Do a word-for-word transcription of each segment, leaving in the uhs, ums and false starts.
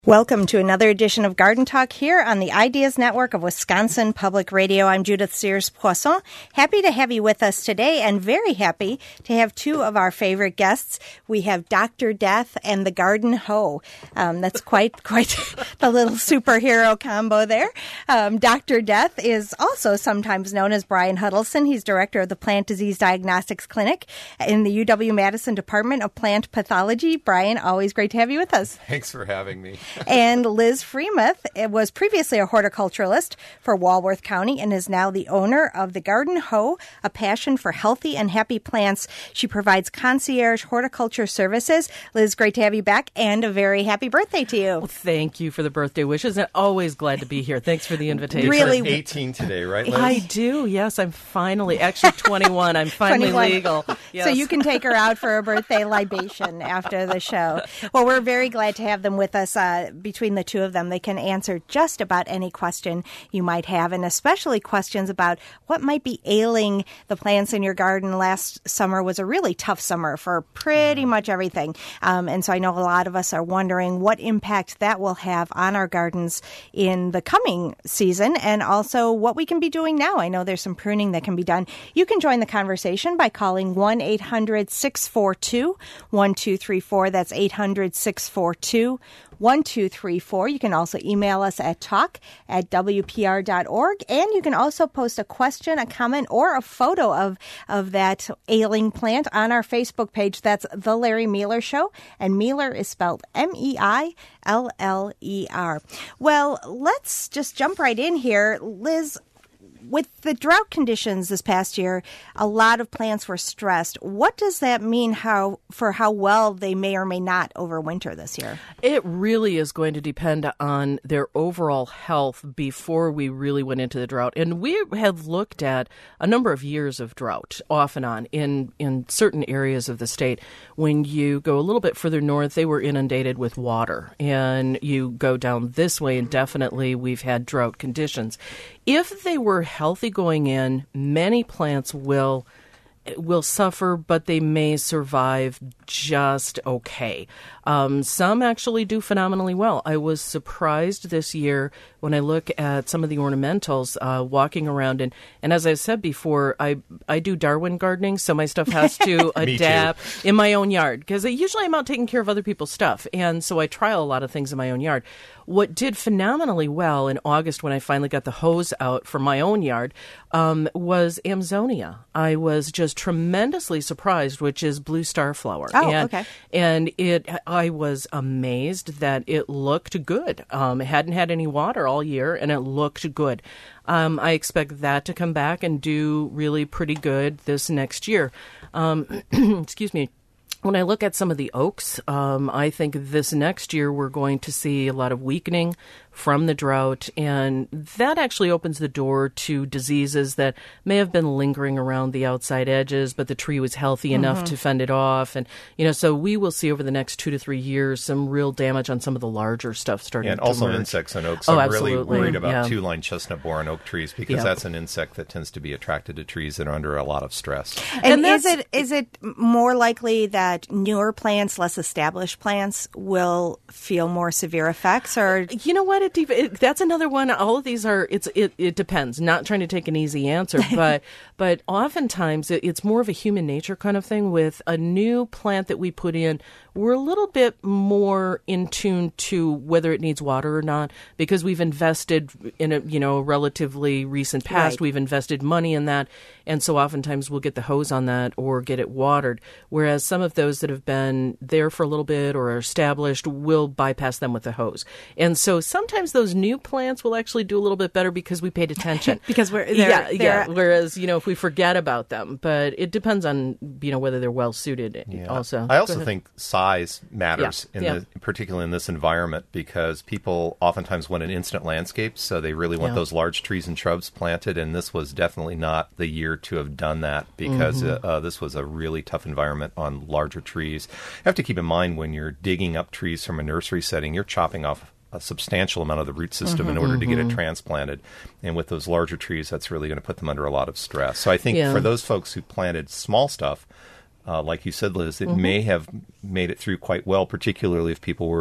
Welcome to another edition of Garden Talk here on the Ideas Network of Wisconsin Public Radio. I'm Judith Sears-Poisson. Happy to have you with us today and very happy to have two of our favorite guests. We have Doctor Death and the Garden Hoe. Um, that's quite quite the little superhero combo there. Um, Doctor Death is also sometimes known as Brian Huddleston. He's director of the Plant Disease Diagnostics Clinic in the U W-Madison Department of Plant Pathology. Brian, always great to have you with us. Thanks for having me. And Liz Freemuth was previously a horticulturalist for Walworth County and is now the owner of the Garden Hoe, a passion for healthy and happy plants. She provides concierge horticulture services. Liz, great to have you back, and a very happy birthday to you. Well, thank you for the birthday wishes, and always glad to be here. Thanks for the invitation. Really, You're eighteen today, right, Liz? I do, yes. I'm finally, actually twenty-one. I'm finally twenty-one. legal. Yes. So you can take her out for a birthday libation after the show. Well, we're very glad to have them with us. Uh, between the two of them, they can answer just about any question you might have, and especially questions about what might be ailing the plants in your garden. Last summer was a really tough summer for pretty much everything. Um, and so I know a lot of us are wondering what impact that will have on our gardens in the coming season, and also what we can be doing now. I know there's some pruning that can be done. You can join the conversation by calling one eight hundred six four two one two three four. That's eight hundred six four two one two three four. You can also email us at talk at w p r dot org, and you can also post a question, a comment, or a photo of, of that ailing plant on our Facebook page. That's The Larry Meiler Show, and Meiler is spelled M E I L L E R. Well, let's just jump right in here. Liz, with the drought conditions this past year, a lot of plants were stressed. What does that mean how for how well they may or may not overwinter this year? It really is going to depend on their overall health before we really went into the drought. And we have looked at a number of years of drought off and on in, in certain areas of the state. When you go a little bit further north, they were inundated with water. And you go down this way, and definitely we've had drought conditions. If they were healthy going in, many plants will will suffer, but they may survive just okay. Um, some actually do phenomenally well. I was surprised this year when I look at some of the ornamentals uh, walking around. And, and as I said before, I, I do Darwin gardening, so my stuff has to adapt in my own yard, because usually I'm out taking care of other people's stuff. And so I trial a lot of things in my own yard. What did phenomenally well in August when I finally got the hose out for my own yard um, was Amsonia. I was just tremendously surprised, which is blue starflower. Oh, and, okay. And it, I was amazed that it looked good. Um, it hadn't had any water all year, and it looked good. Um, I expect that to come back and do really pretty good this next year. Um, excuse me. When I look at some of the oaks, um, I think this next year we're going to see a lot of weakening from the drought, and that actually opens the door to diseases that may have been lingering around the outside edges, but the tree was healthy mm-hmm. enough to fend it off. And, you know, so we will see over the next two to three years some real damage on some of the larger stuff starting yeah, and to also emerge. Insects on oaks. Oh, I'm absolutely. really worried about yeah. two-line chestnut borer on oak trees, because yep. that's an insect that tends to be attracted to trees that are under a lot of stress. And, and is it is it more likely that newer plants, less established plants, will feel more severe effects? Or you know what? It, it that's another one. All of these are. It's it, it depends. Not trying to take an easy answer, but but oftentimes it, it's more of a human nature kind of thing. With a new plant that we put in, we're a little bit more in tune to whether it needs water or not, because we've invested in a you know relatively recent past. Right. We've invested money in that, and so oftentimes we'll get the hose on that or get it watered. Whereas some of those that have been there for a little bit or are established, we'll bypass them with the hose. And so sometimes those new plants will actually do a little bit better because we paid attention. because we're they're, yeah, they're, yeah. Whereas you know if we forget about them, but it depends on you know whether they're well suited. Yeah. Also, I also think size matters, yeah. in yeah. the, particularly in this environment, because people oftentimes want an instant landscape, so they really want yeah. those large trees and shrubs planted. And this was definitely not the year to have done that, because mm-hmm. uh, uh, this was a really tough environment on larger trees. You have to keep in mind when you're digging up trees from a nursery setting, you're chopping off a substantial amount of the root system mm-hmm, in order mm-hmm. to get it transplanted. And with those larger trees, that's really going to put them under a lot of stress. So I think yeah. for those folks who planted small stuff, uh, like you said, Liz, it mm-hmm. may have made it through quite well, particularly if people were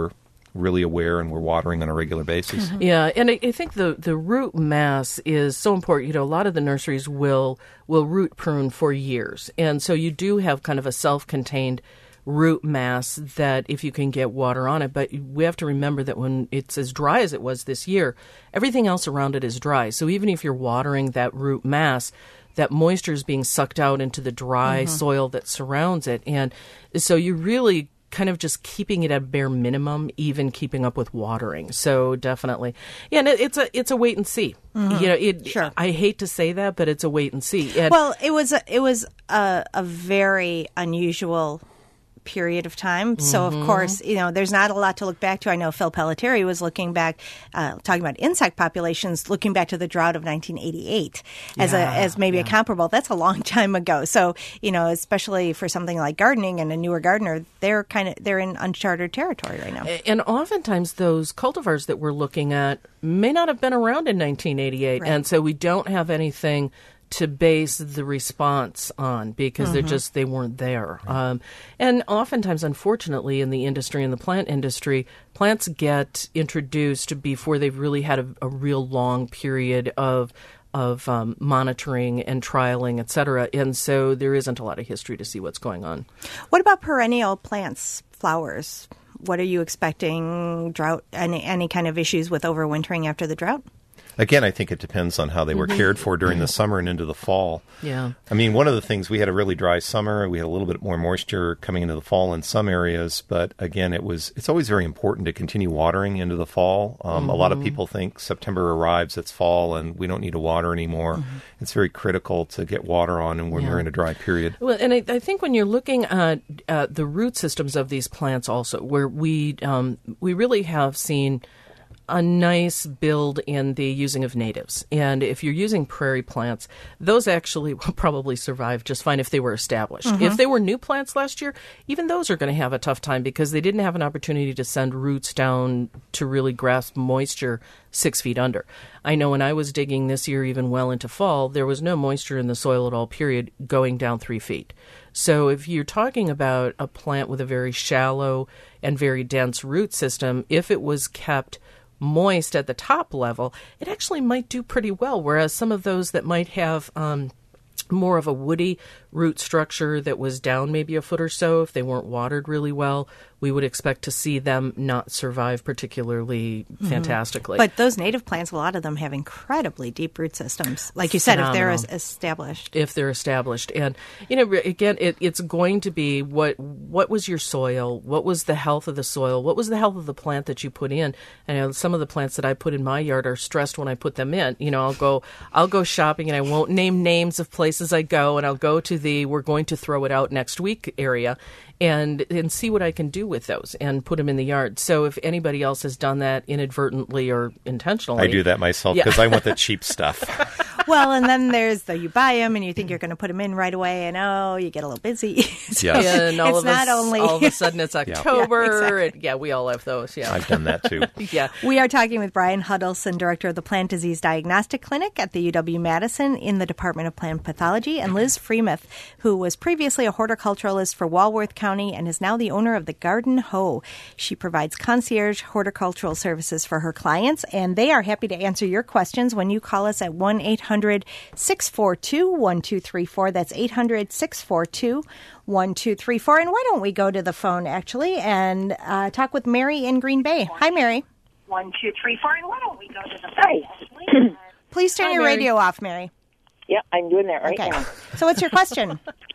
really aware and we're watering on a regular basis. Mm-hmm. Yeah, and I, I think the, the root mass is so important. You know, a lot of the nurseries will will root prune for years, and so you do have kind of a self-contained root mass that if you can get water on it. But we have to remember that when it's as dry as it was this year, everything else around it is dry. So even if you're watering that root mass, that moisture is being sucked out into the dry mm-hmm. soil that surrounds it. And so you really kind of just keeping it at bare minimum, even keeping up with watering. So definitely. Yeah, and it, it's a it's a wait and see. Mm-hmm. You know, it, sure. I hate to say that, but it's a wait and see. And well, it was a, it was a, a very unusual period of time. Mm-hmm. So, of course, you know, there's not a lot to look back to. I know Phil Pelletieri was looking back, uh, talking about insect populations, looking back to the drought of nineteen eighty-eight as yeah, a as maybe yeah. a comparable. That's a long time ago. So, you know, especially for something like gardening and a newer gardener, they're kind of they're in uncharted territory right now. And oftentimes those cultivars that we're looking at may not have been around in nineteen eighty-eight, right. And so we don't have anything to base the response on because mm-hmm. they're just they weren't there. Um, and oftentimes, unfortunately, in the industry, in the plant industry, plants get introduced before they've really had a, a real long period of of um, monitoring and trialing, et cetera. And so there isn't a lot of history to see what's going on. What about perennial plants, flowers? What are you expecting? Drought? Any any kind of issues with overwintering after the drought? Again, I think it depends on how they were cared for during the summer and into the fall. Yeah. I mean, one of the things, we had a really dry summer. We had a little bit more moisture coming into the fall in some areas. But again, it was it's always very important to continue watering into the fall. Um, mm-hmm. A lot of people think September arrives, it's fall, and we don't need to water anymore. Mm-hmm. It's very critical to get water on and when yeah. we're in a dry period. Well, and I, I think when you're looking at uh, the root systems of these plants also, where we um, we really have seen a nice build in the using of natives. And if you're using prairie plants, those actually will probably survive just fine if they were established. Mm-hmm. If they were new plants last year, even those are going to have a tough time because they didn't have an opportunity to send roots down to really grasp moisture six feet under. I know when I was digging this year, even well into fall, there was no moisture in the soil at all, period, going down three feet. So if you're talking about a plant with a very shallow and very dense root system, if it was kept moist at the top level, it actually might do pretty well, whereas some of those that might have um, more of a woody root structure that was down maybe a foot or so, if they weren't watered really well, we would expect to see them not survive particularly mm-hmm. fantastically. But those native plants, a lot of them have incredibly deep root systems. Like you said, Phenomenal. if they're established. If they're established. And, you know, again, it, it's going to be what what was your soil? What was the health of the soil? What was the health of the plant that you put in? And you know, some of the plants that I put in my yard are stressed when I put them in. You know, I'll go I'll go shopping and I won't name names of places I go, and I'll go to the we're going to throw it out next week area. And and see what I can do with those and put them in the yard. So if anybody else has done that inadvertently or intentionally. I do that myself because yeah. I want the cheap stuff. Well, and then there's the you buy them and you think you're going to put them in right away and oh, you get a little busy. so yes. Yeah, and all it's of not us, only... all of a sudden it's October. yeah, exactly. and, yeah, we all have those. Yeah, I've done that too. yeah. We are talking with Brian Huddleston, Director of the Plant Disease Diagnostic Clinic at the U W-Madison in the Department of Plant Pathology, and Liz Freemuth, who was previously a horticulturalist for Walworth County and is now the owner of the Garden Hoe. She provides concierge horticultural services for her clients, and they are happy to answer your questions when you call us at one eight hundred six four two one two three four. That's eight hundred six four two one two three four. And why don't we go to the phone, actually, and uh, talk with Mary in Green Bay. Hi, Mary. One, two, three, four. And why don't we go to the phone? Please turn Hi, your Mary. radio off, Mary. Yep, I'm doing that right okay. now. So what's your question?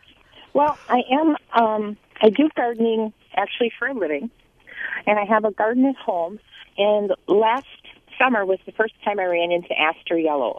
Well, I am, um, I do gardening actually for a living, and I have a garden at home, and last summer was the first time I ran into aster yellow,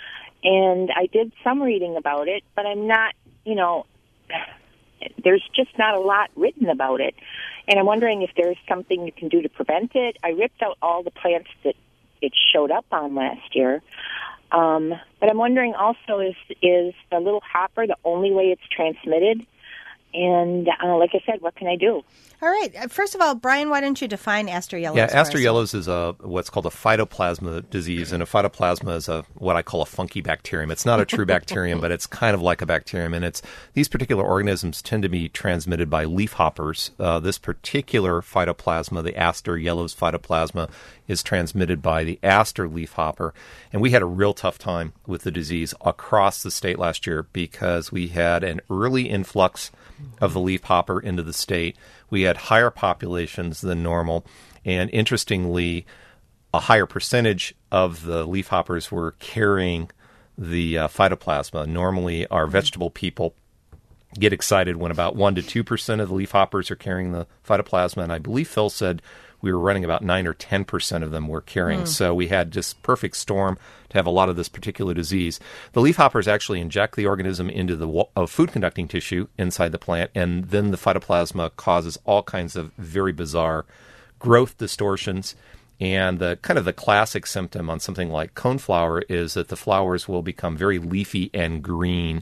and I did some reading about it, but I'm not, you know, there's just not a lot written about it, and I'm wondering if there's something you can do to prevent it. I ripped out all the plants that it showed up on last year, um, but I'm wondering also, is, is the little hopper the only way it's transmitted? And uh, like I said, what can I do? All right. First of all, Brian, why don't you define aster yellows? Yeah, for aster us? yellows is a what's called a phytoplasma disease, and a phytoplasma is a what I call a funky bacterium. It's not a true bacterium, but it's kind of like a bacterium, and it's these particular organisms tend to be transmitted by leafhoppers. Uh, this particular phytoplasma, the aster yellows phytoplasma, is transmitted by the aster leafhopper, and we had a real tough time with the disease across the state last year because we had an early influx of the leafhopper into the state. We had higher populations than normal, and interestingly, a higher percentage of the leafhoppers were carrying the uh, phytoplasma. Normally, our vegetable people get excited when about one to two percent of the leafhoppers are carrying the phytoplasma, and I believe Phil said we were running about nine or ten percent of them were carrying. Mm. So we had just perfect storm to have a lot of this particular disease. The leafhoppers actually inject the organism into the wa- uh, food-conducting tissue inside the plant, and then the phytoplasma causes all kinds of very bizarre growth distortions. And the kind of the classic symptom on something like coneflower is that the flowers will become very leafy and green.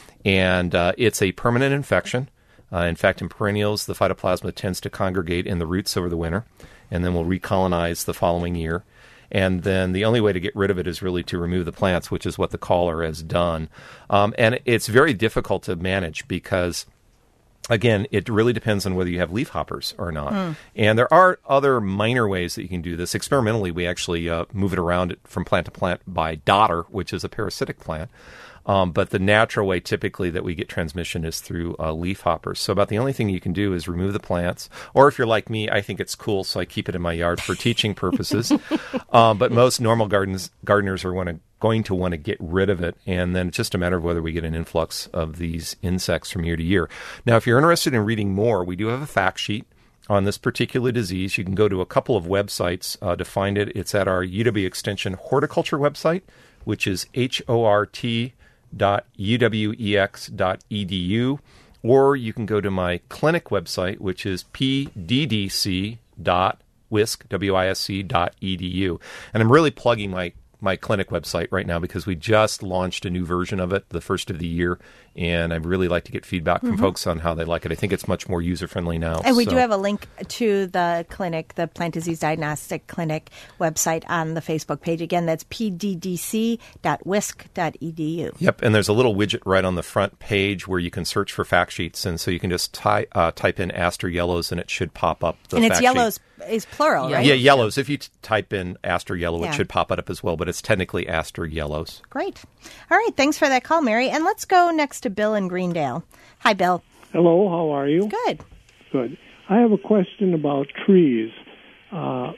And uh, it's a permanent infection. Uh, in fact, in perennials, the phytoplasma tends to congregate in the roots over the winter, and then will recolonize the following year. And then the only way to get rid of it is really to remove the plants, which is what the caller has done. Um, and it's very difficult to manage because, again, it really depends on whether you have leafhoppers or not. Mm. And there are other minor ways that you can do this. Experimentally, we actually uh, move it around from plant to plant by dodder, which is a parasitic plant. Um, but the natural way typically that we get transmission is through uh, leafhoppers. So about the only thing you can do is remove the plants. Or if you're like me, I think it's cool, so I keep it in my yard for teaching purposes. um, but most normal gardens, gardeners are wanna, going to want to get rid of it. And then it's just a matter of whether we get an influx of these insects from year to year. Now, if you're interested in reading more, we do have a fact sheet on this particular disease. You can go to a couple of websites uh, to find it. It's at our U W Extension Horticulture website, which is H O R T dot U W E X dot E D U, or you can go to my clinic website, which is P D D C dot wisc, W I S C dot E D U. And I'm really plugging my my clinic website right now because we just launched a new version of it, the first of the year, and I'd really like to get feedback from mm-hmm. folks on how they like it. I think it's much more user-friendly now. And we so. do have a link to the clinic, the Plant Disease Diagnostic Clinic website on the Facebook page. Again, that's P D D C dot wisc dot E D U. Yep, and there's a little widget right on the front page where you can search for fact sheets, and so you can just ty- uh, type in aster yellows, and it should pop up the and fact it's yellows sheet. Is plural, yeah. right? Yeah, yellows. If you t- type in aster yellow, yeah. it should pop it up as well, but it's technically aster yellows. Great. All right, thanks for that call, Mary. And let's go next to Bill in Greendale. Hi, Bill. Hello, how are you? Good. Good. I have a question about trees. Uh,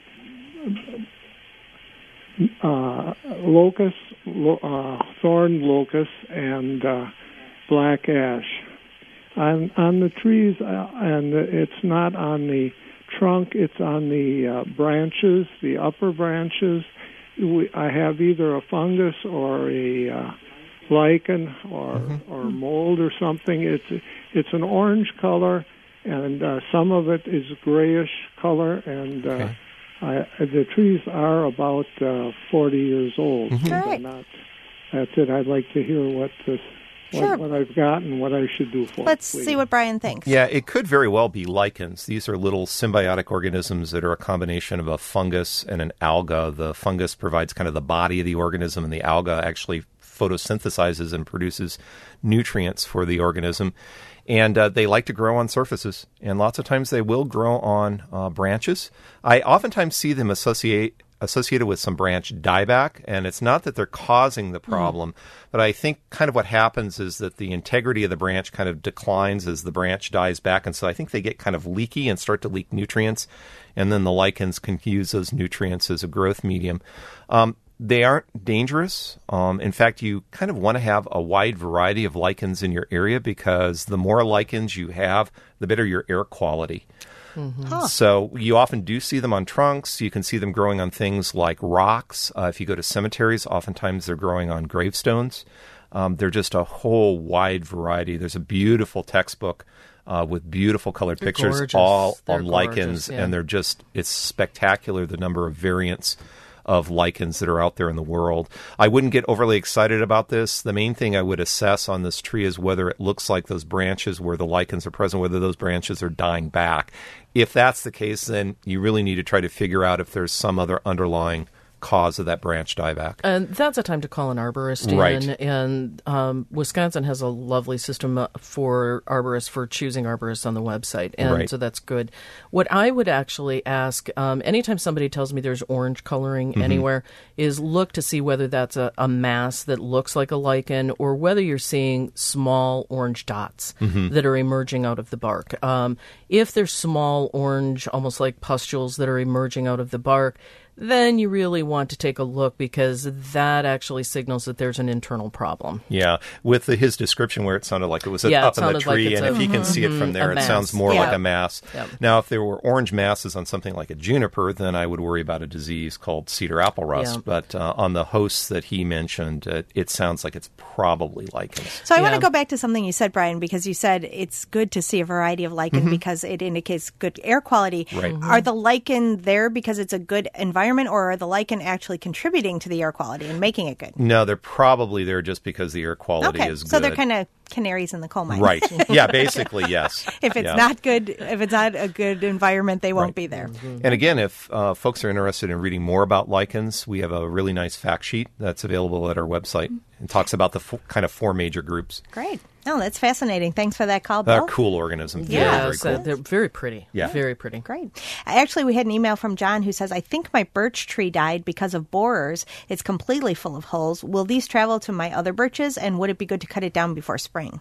uh, locust, lo- uh, thorn locust, and uh, black ash. On, on the trees, uh, and it's not on the trunk, it's on the uh, branches, the upper branches. We, I have either a fungus or a uh, lichen or mm-hmm. or mold or something. It's it's an orange color, and uh, some of it is grayish color, and uh, okay. I, the trees are about uh, forty years old. Mm-hmm. All right. Not, that's it. I'd like to hear what this. Sure. What, what I've got and what I should do for Let's it. Let's see what Brian thinks. Yeah, it could very well be lichens. These are little symbiotic organisms that are a combination of a fungus and an alga. The fungus provides kind of the body of the organism, and the alga actually photosynthesizes and produces nutrients for the organism. And uh, they like to grow on surfaces, and lots of times they will grow on uh, branches. I oftentimes see them associate associated with some branch dieback, and it's not that they're causing the problem, mm-hmm. but I think kind of what happens is that the integrity of the branch kind of declines as the branch dies back, and so I think they get kind of leaky and start to leak nutrients, and then the lichens can use those nutrients as a growth medium. Um, they aren't dangerous. Um, in fact, you kind of want to have a wide variety of lichens in your area because the more lichens you have, the better your air quality. Mm-hmm. Huh. So you often do see them on trunks. You can see them growing on things like rocks. Uh, if you go to cemeteries, oftentimes they're growing on gravestones. Um, they're just a whole wide variety. There's a beautiful textbook uh, with beautiful colored they're pictures, gorgeous. all they're on gorgeous, lichens, yeah. and they're just, it's spectacular, the number of variants of lichens that are out there in the world. I wouldn't get overly excited about this. The main thing I would assess on this tree is whether it looks like those branches where the lichens are present, whether those branches are dying back. If that's the case, then you really need to try to figure out if there's some other underlying cause of that branch dieback. And that's a time to call an arborist. Right. And, and um, Wisconsin has a lovely system for arborists, for choosing arborists on the website. And right. so that's good. What I would actually ask, um, anytime somebody tells me there's orange coloring mm-hmm. anywhere, is look to see whether that's a, a mass that looks like a lichen or whether you're seeing small orange dots mm-hmm. that are emerging out of the bark. Um, if there's small orange, almost like pustules that are emerging out of the bark, then you really want to take a look because that actually signals that there's an internal problem. Yeah, with the, his description where it sounded like it was yeah, up it in the tree, like and a, if you can see it from there, it sounds more yeah. like a mass. Yep. Now, if there were orange masses on something like a juniper, then I would worry about a disease called cedar apple rust. Yeah. But uh, on the hosts that he mentioned, uh, it sounds like it's probably lichens. So I yeah. want to go back to something you said, Brian, because you said it's good to see a variety of lichen mm-hmm. because it indicates good air quality. Right. Mm-hmm. Are the lichen there because it's a good environment, or are the lichen actually contributing to the air quality and making it good? No, they're probably there just because the air quality okay. is good. So they're kind of canaries in the coal mine. Right. Yeah, basically, yes. If it's yeah. not good, if it's not a good environment, they won't right. be there. Mm-hmm. And again, if uh, folks are interested in reading more about lichens, we have a really nice fact sheet that's available at our website. It talks about the f- kind of four major groups. Great. No, that's fascinating. Thanks for that call, Bill. They're cool organisms. Yeah. Very, Yeah, very so cool. they're very pretty. Yeah. Very pretty. Great. Actually, we had an email from John who says, I think my birch tree died because of borers. It's completely full of holes. Will these travel to my other birches, and would it be good to cut it down before spring?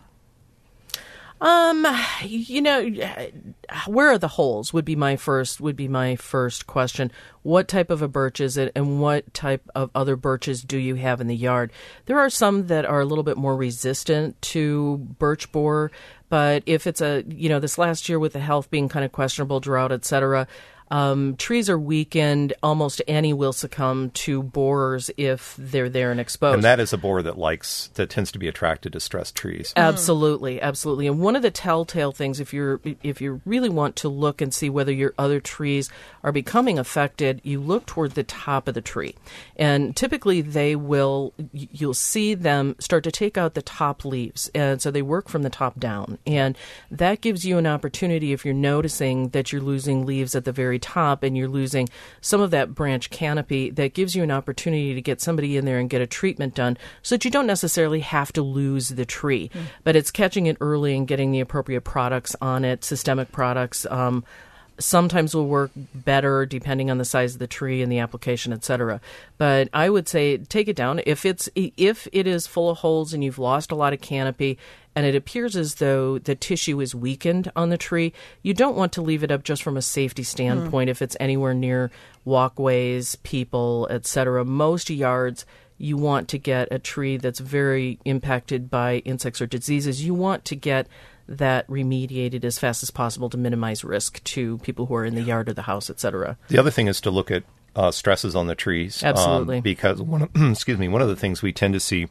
Um, you know, where are the holes would be my first would be my first question. What type of a birch is it, and what type of other birches do you have in the yard? There are some that are a little bit more resistant to birch borer, but if it's a, you know, this last year with the health being kind of questionable, drought, et cetera, Um, trees are weakened. Almost any will succumb to borers if they're there and exposed. And that is a borer that likes, that tends to be attracted to stressed trees. Absolutely, absolutely. And one of the telltale things, if you're if you really want to look and see whether your other trees are becoming affected, you look toward the top of the tree, and typically they will. You'll see them start to take out the top leaves, and so they work from the top down, and that gives you an opportunity if you're noticing that you're losing leaves at the very top and you're losing some of that branch canopy. That gives you an opportunity to get somebody in there and get a treatment done so that you don't necessarily have to lose the tree, mm. but it's catching it early and getting the appropriate products on it, systemic products. Um, sometimes will work better depending on the size of the tree and the application, et cetera. But I would say take it down. If it's if it is full of holes and you've lost a lot of canopy and it appears as though the tissue is weakened on the tree, you don't want to leave it up just from a safety standpoint mm. if it's anywhere near walkways, people, et cetera. Most yards, you want to get a tree that's very impacted by insects or diseases. You want to get that remediated as fast as possible to minimize risk to people who are in the yard or the house, et cetera. The other thing is to look at uh, stresses on the trees. Absolutely. Um, because one of, excuse me, one of the things we tend to see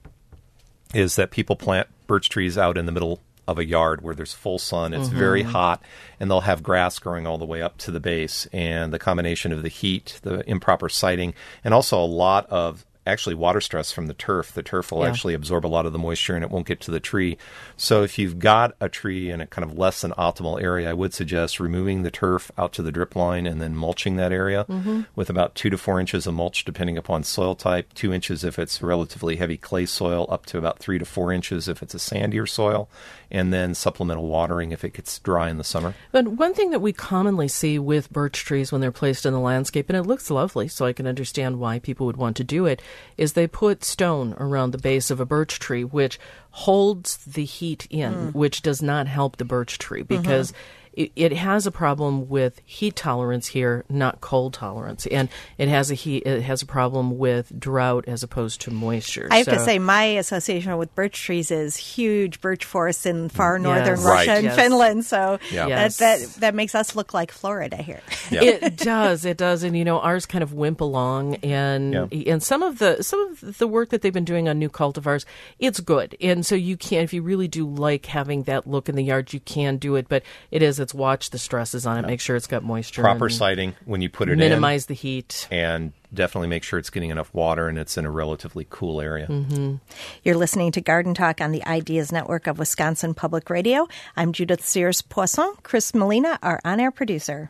is that people plant birch trees out in the middle of a yard where there's full sun, it's mm-hmm. very hot, and they'll have grass growing all the way up to the base. And the combination of the heat, the improper siting, and also a lot of actually water stress from the turf. The turf will yeah. actually absorb a lot of the moisture and it won't get to the tree. So if you've got a tree in a kind of less than optimal area, I would suggest removing the turf out to the drip line and then mulching that area mm-hmm. with about two to four inches of mulch depending upon soil type, two inches if it's relatively heavy clay soil, up to about three to four inches if it's a sandier soil, and then supplemental watering if it gets dry in the summer. But one thing that we commonly see with birch trees when they're placed in the landscape, and it looks lovely, so I can understand why people would want to do it, is they put stone around the base of a birch tree, which holds the heat in, mm. which does not help the birch tree because mm-hmm. it, it has a problem with heat tolerance here, not cold tolerance, and it has a heat. It has a problem with drought as opposed to moisture. I have so, to say, my association with birch trees is huge birch forests in far northern yes. Russia right. and yes. Finland. So yeah. yes. that, that that makes us look like Florida here. Yeah. It does, it does, and you know ours kind of wimp along, and yeah. and some of the some of the work that they've been doing on new cultivars, it's good, and so you can, if you really do like having that look in the yard, you can do it, but it is visits, watch the stresses on it, make sure it's got moisture. Proper and sighting when you put it minimize in. Minimize the heat. And definitely make sure it's getting enough water and it's in a relatively cool area. Mm-hmm. You're listening to Garden Talk on the Ideas Network of Wisconsin Public Radio. I'm Judith Sears-Poisson. Chris Molina, our on-air producer.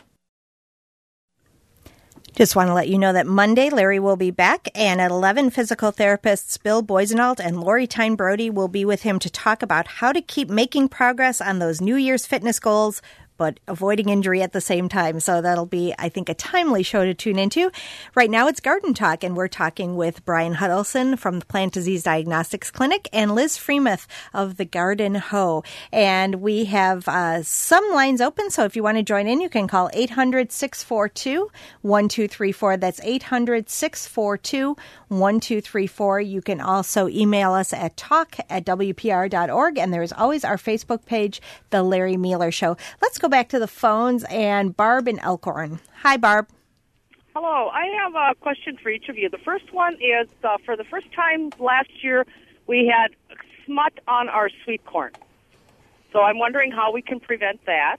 Just want to let you know that Monday, Larry will be back, and at eleven, physical therapists Bill Boisenalt and Lori Tyne Brody will be with him to talk about how to keep making progress on those New Year's fitness goals, but avoiding injury at the same time. So that'll be, I think, a timely show to tune into. Right now, it's Garden Talk, and we're talking with Brian Huddleston from the Plant Disease Diagnostics Clinic and Liz Freemuth of the Garden Hoe. And we have uh, some lines open, so if you want to join in, you can call eight hundred, six four two, one two three four. That's eight hundred, six four two, one two three four. You can also email us at talk at w p r dot org, and there's always our Facebook page, The Larry Mueller Show. Let's go back to the phones, and Barb in Elkhorn. Hi, Barb. Hello. I have a question for each of you. The first one is, uh, for the first time last year, we had smut on our sweet corn. So I'm wondering how we can prevent that.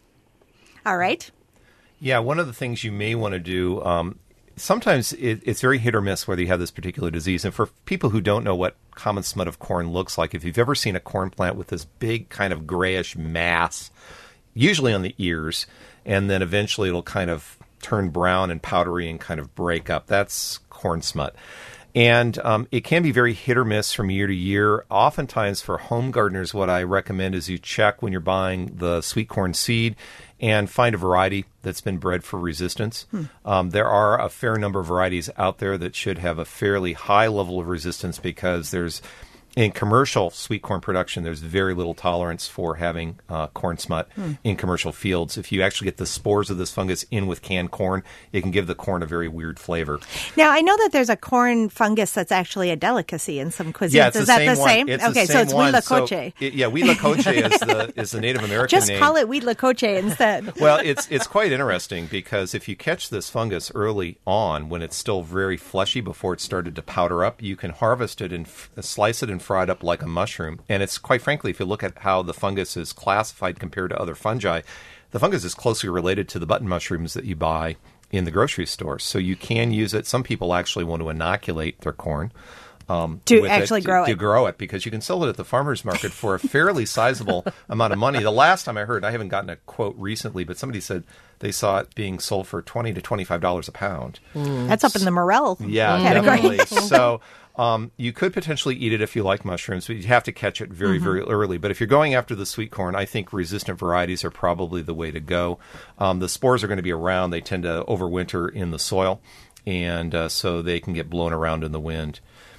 All right. Yeah, one of the things you may want to do, um, sometimes it, it's very hit or miss whether you have this particular disease. And for people who don't know what common smut of corn looks like, if you've ever seen a corn plant with this big kind of grayish mass, usually on the ears, and then eventually it'll kind of turn brown and powdery and kind of break up. That's corn smut. And um, it can be very hit or miss from year to year. Oftentimes for home gardeners, what I recommend is you check when you're buying the sweet corn seed and find a variety that's been bred for resistance. Hmm. Um, there are a fair number of varieties out there that should have a fairly high level of resistance because there's in commercial sweet corn production, there's very little tolerance for having uh, corn smut hmm. in commercial fields. If you actually get the spores of this fungus in with canned corn, it can give the corn a very weird flavor. Now, I know that there's a corn fungus that's actually a delicacy in some cuisines. Yeah, it's is the that same the one. same? It's okay, the so same it's one. huitlacoche. So, it, yeah, huitlacoche is the is the Native American Just name. Just call it huitlacoche instead. Well, it's it's quite interesting because if you catch this fungus early on, when it's still very fleshy before it started to powder up, you can harvest it and f- slice it and fry it up like a mushroom. And it's quite frankly, if you look at how the fungus is classified compared to other fungi, the fungus is closely related to the button mushrooms that you buy in the grocery store. So you can use it. Some people actually want to inoculate their corn. Um, to actually it, grow to, it. To grow it, because you can sell it at the farmer's market for a fairly sizable amount of money. The last time I heard, I haven't gotten a quote recently, but somebody said they saw it being sold for twenty to twenty-five dollars a pound. Mm. That's up in the morel yeah, category. Definitely. So um, you could potentially eat it if you like mushrooms, but you have to catch it very, mm-hmm. very early. But if you're going after the sweet corn, I think resistant varieties are probably the way to go. Um, the spores are going to be around. They tend to overwinter in the soil, and uh, so they can get blown around in the wind.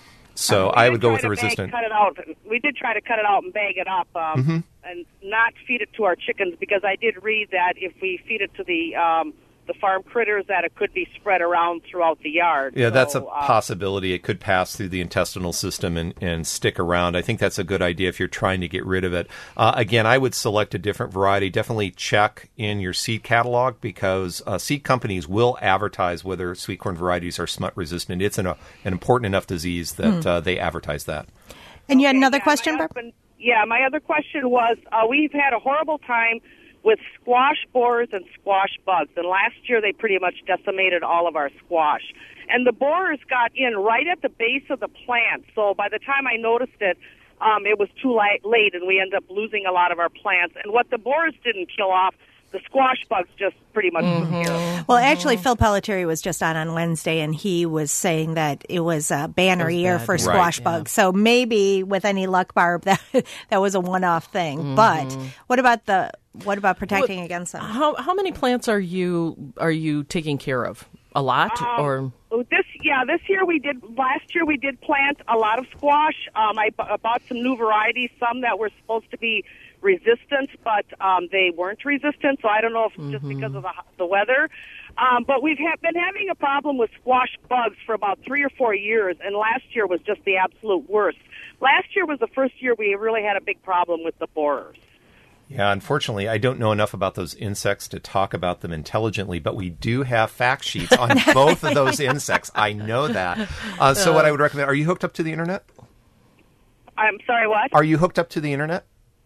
So I would go with the resistant. Cut it out. We did try to cut it out and bag it up um, mm-hmm. and not feed it to our chickens, because I did read that if we feed it to the um, the farm critters, that it could be spread around throughout the yard. Yeah, so, that's a uh, possibility. It could pass through the intestinal system and, and stick around. I think that's a good idea if you're trying to get rid of it. Uh, again, I would select a different variety. Definitely check in your seed catalog, because uh, seed companies will advertise whether sweet corn varieties are smut resistant. It's an, uh, an important enough disease that hmm. uh, they advertise that. And you had okay, another yeah, question, Barb? husband, Yeah, my other question was, uh, we've had a horrible time with squash borers and squash bugs. And last year they pretty much decimated all of our squash. And the borers got in right at the base of the plant. So by the time I noticed it, um, it was too late, late, and we ended up losing a lot of our plants. And what the borers didn't kill off, the squash bugs just pretty much mm-hmm. took care of. Well, actually, Phil Pelletieri was just on on Wednesday, and he was saying that it was a banner year for squash right, bugs. Yeah. So maybe with any luck, Barb, that that was a one-off thing. Mm-hmm. But what about the what about protecting what, against them? How how many plants are you are you taking care of? A lot, um, or this? Yeah, this year we did. Last year we did plant a lot of squash. Um, I, b- I bought some new varieties, some that were supposed to be resistant, but um, they weren't resistant. So I don't know if it's mm-hmm. just because of the, the weather. Um, but we've ha- been having a problem with squash bugs for about three or four years, and last year was just the absolute worst. Last year was the first year we really had a big problem with the borers. Yeah, unfortunately, I don't know enough about those insects to talk about them intelligently, but we do have fact sheets on both of those insects. I know that. Uh, so what I would recommend, are you hooked up to the internet? I'm sorry, what? Are you hooked up to the internet?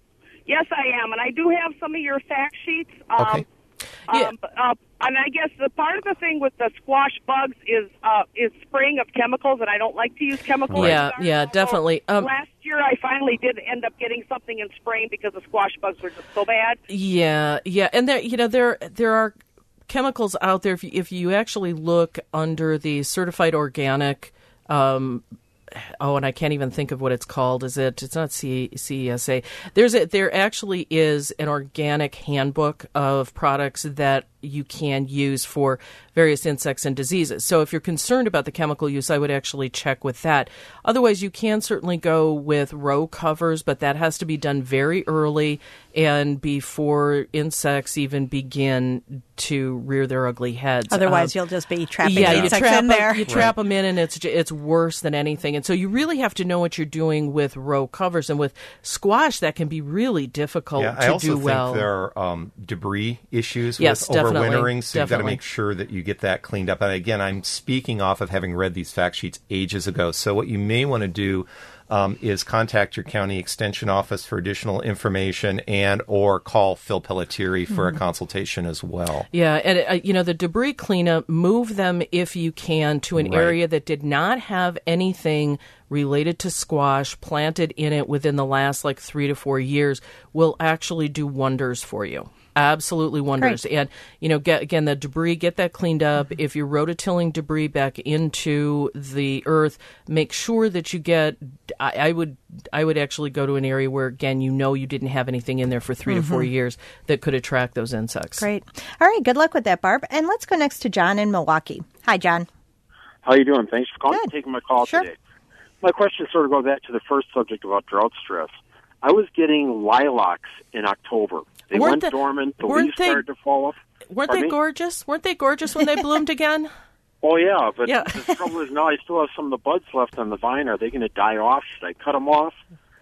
Yes, I am, and I do have some of your fact sheets. Um, Okay. Yeah. Um, uh, and I guess the part of the thing with the squash bugs is uh, is spraying of chemicals, and I don't like to use chemicals. Yeah, yeah, Although definitely. Um, last year, I finally did end up getting something in spraying because the squash bugs were just so bad. Yeah, yeah, and there, you know, there there are chemicals out there. If you, if you actually look under the certified organic, um, oh, and I can't even think of what it's called. Is it? It's not C E S A. There's a, there actually is an organic handbook of products that you can use for various insects and diseases. So if you're concerned about the chemical use, I would actually check with that. Otherwise, you can certainly go with row covers, but that has to be done very early and before insects even begin to rear their ugly heads. Otherwise, Um, you'll just be trapping yeah, you insects trap in them, there. you trap them in, and it's ju- it's worse than anything. And so you really have to know what you're doing with row covers, and with squash, that can be really difficult Yeah, to I also do think well. there are um, debris issues Yes, with definitely, overwintering, so you've got to definitely. make sure that you get that cleaned up. And again, I'm speaking off of having read these fact sheets ages ago. So what you may want to do um, is contact your county extension office for additional information, and or call Phil Pelletieri for Mm-hmm. a consultation as well. Yeah, and uh, you know, the debris cleanup, move them if you can to an Right. area that did not have anything related to squash planted in it within the last like three to four years, will actually do wonders for you. Absolutely wonders. Great. And, you know, get, again, the debris, get that cleaned up. If you're rototilling debris back into the earth, make sure that you get, I, I would I would actually go to an area where, again, you know you didn't have anything in there for three to four years that could attract those insects. Great. All right. Good luck with that, Barb. And let's go next to John in Milwaukee. Hi, John. How you doing? Thanks for calling, Good. taking my call Sure. today. My question sort of goes back to the first subject about drought stress. I was getting lilacs in October. They Weren't went the- dormant. The weren't leaves they- started to fall off. Weren't Pardon they me? gorgeous? Weren't they gorgeous when they bloomed again? Oh, yeah, but Yeah. the trouble is now I still have some of the buds left on the vine. Are they going to die off? Should I cut them off?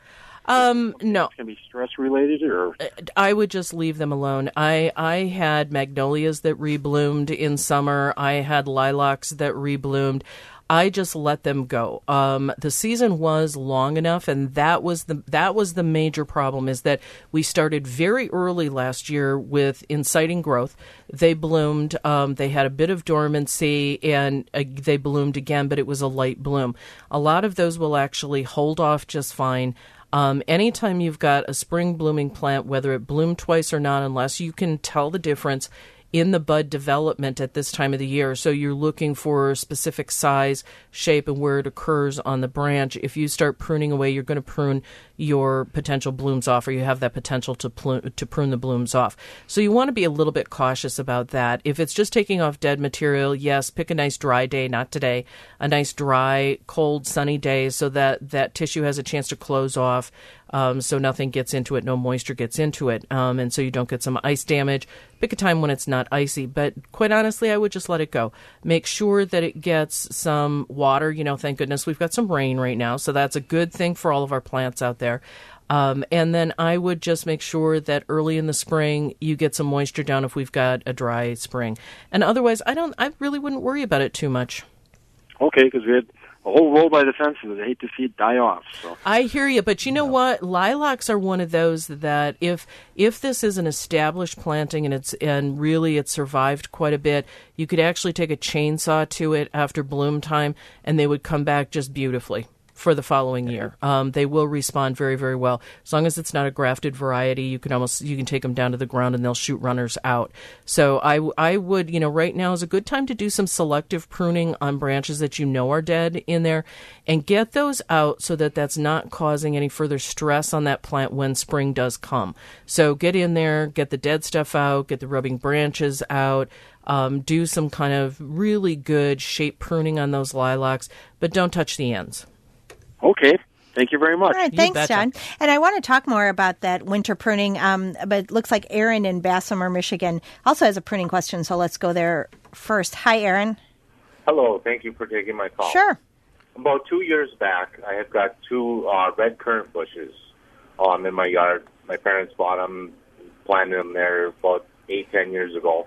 Um, no. It's going to be stress-related, or... I would just leave them alone. I, I had magnolias that rebloomed in summer. I had lilacs that rebloomed. I just let them go. Um, the season was long enough, and that was the that was the major problem. Is that we started very early last year with inciting growth. They bloomed. Um, they had a bit of dormancy, and uh, they bloomed again, but it was a light bloom. A lot of those will actually hold off just fine. Um, anytime you've got a spring blooming plant, whether it bloomed twice or not, unless you can tell the difference in the bud development at this time of the year. So you're looking for specific size, shape, and where it occurs on the branch. If you start pruning away, you're going to prune your potential blooms off, or you have that potential to pl- to prune the blooms off. So you want to be a little bit cautious about that. If it's just taking off dead material, yes, pick a nice dry day, not today, a nice dry, cold, sunny day so that that tissue has a chance to close off. Um, so nothing gets into it, no moisture gets into it, um, and so you don't get some ice damage. Pick a time when it's not icy, but quite honestly, I would just let it go. Make sure that it gets some water. You know, thank goodness we've got some rain right now, so that's a good thing for all of our plants out there. Um, and then I would just make sure that early in the spring you get some moisture down if we've got a dry spring. And otherwise, I don't. I really wouldn't worry about it too much. Okay, because we had a whole row by the fences. I hate to see it die off. So. I hear you, but you know what? Lilacs are one of those that if if this is an established planting and it's and really it's survived quite a bit, you could actually take a chainsaw to it after bloom time, and they would come back just beautifully for the following year. Um, they will respond very, very well. As long as it's not a grafted variety, you can almost you can take them down to the ground and they'll shoot runners out. So I, I would, you know, right now is a good time to do some selective pruning on branches that you know are dead in there, and get those out so that that's not causing any further stress on that plant when spring does come. So get in there, get the dead stuff out, get the rubbing branches out. Um, do some kind of really good shape pruning on those lilacs, but don't touch the ends. Okay. Thank you very much. All right, You thanks, betcha. John. And I want to talk more about that winter pruning, um, but it looks like Aaron in Bessemer, Michigan, also has a pruning question, so let's go there first. Hi, Aaron. Hello, thank you for taking my call. Sure. About two years back, I have got two uh, red currant bushes um, in my yard. My parents bought them, planted them there about eight, ten years ago.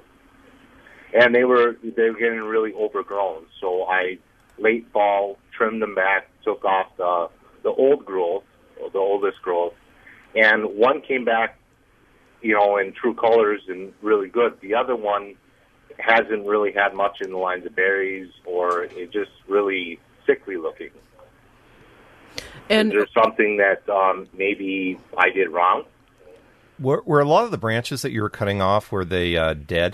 And they were they were getting really overgrown, so I, late fall, trimmed them back, took off the the old growth, or the oldest growth, and one came back, you know, in true colors and really good. The other one hasn't really had much in the lines of berries, or it just really sickly looking. And is there something that um, maybe I did wrong? Were, were a lot of the branches that you were cutting off, were they uh, dead?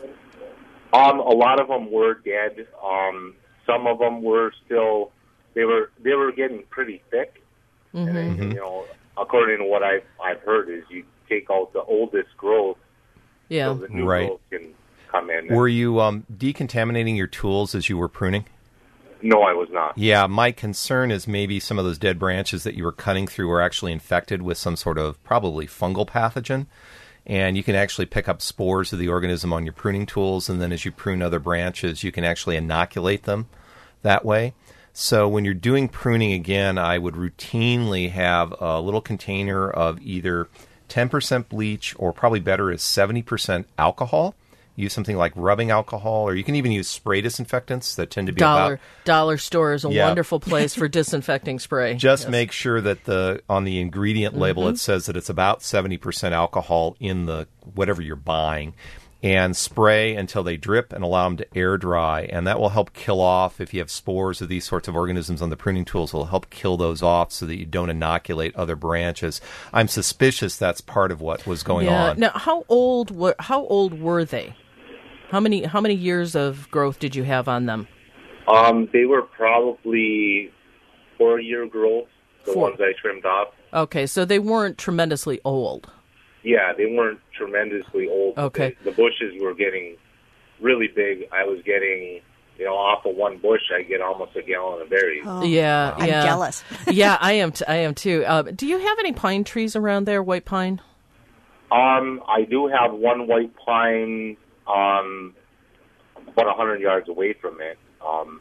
Um, a lot of them were dead. Um, some of them were still, they were they were getting pretty thick. Mm-hmm. And then, you know, according to what I've, I've heard, is you take out the oldest growth, yeah, so the new right. growth can come in. Were you um, decontaminating your tools as you were pruning? No, I was not. Yeah, my concern is maybe some of those dead branches that you were cutting through were actually infected with some sort of probably fungal pathogen. And you can actually pick up spores of the organism on your pruning tools, and then as you prune other branches, you can actually inoculate them that way. So when you're doing pruning again, I would routinely have a little container of either ten percent bleach, or probably better is seventy percent alcohol. Use something like rubbing alcohol, or you can even use spray disinfectants that tend to be dollar about... dollar store is a yeah. wonderful place for disinfecting spray. Just yes. make sure that the on the ingredient label mm-hmm. it says that it's about seventy percent alcohol in the whatever you're buying, and spray until they drip and allow them to air dry, and that will help kill off, if you have spores of these sorts of organisms on the pruning tools, it will help kill those off so that you don't inoculate other branches. I'm suspicious that's part of what was going yeah. on. Now, how old were how old were they? How many how many years of growth did you have on them? Um, they were probably four-year growth, the Four. ones I trimmed off. Okay, so they weren't tremendously old. Yeah, they weren't tremendously old. Okay. The, the bushes were getting really big. I was getting, you know, off of one bush, I get almost a gallon of berries. Oh, yeah, I'm yeah. jealous. yeah, I am. T- I am too. Uh, do you have any pine trees around there? White pine? Um, I do have one white pine, um, about a hundred yards away from it. Um,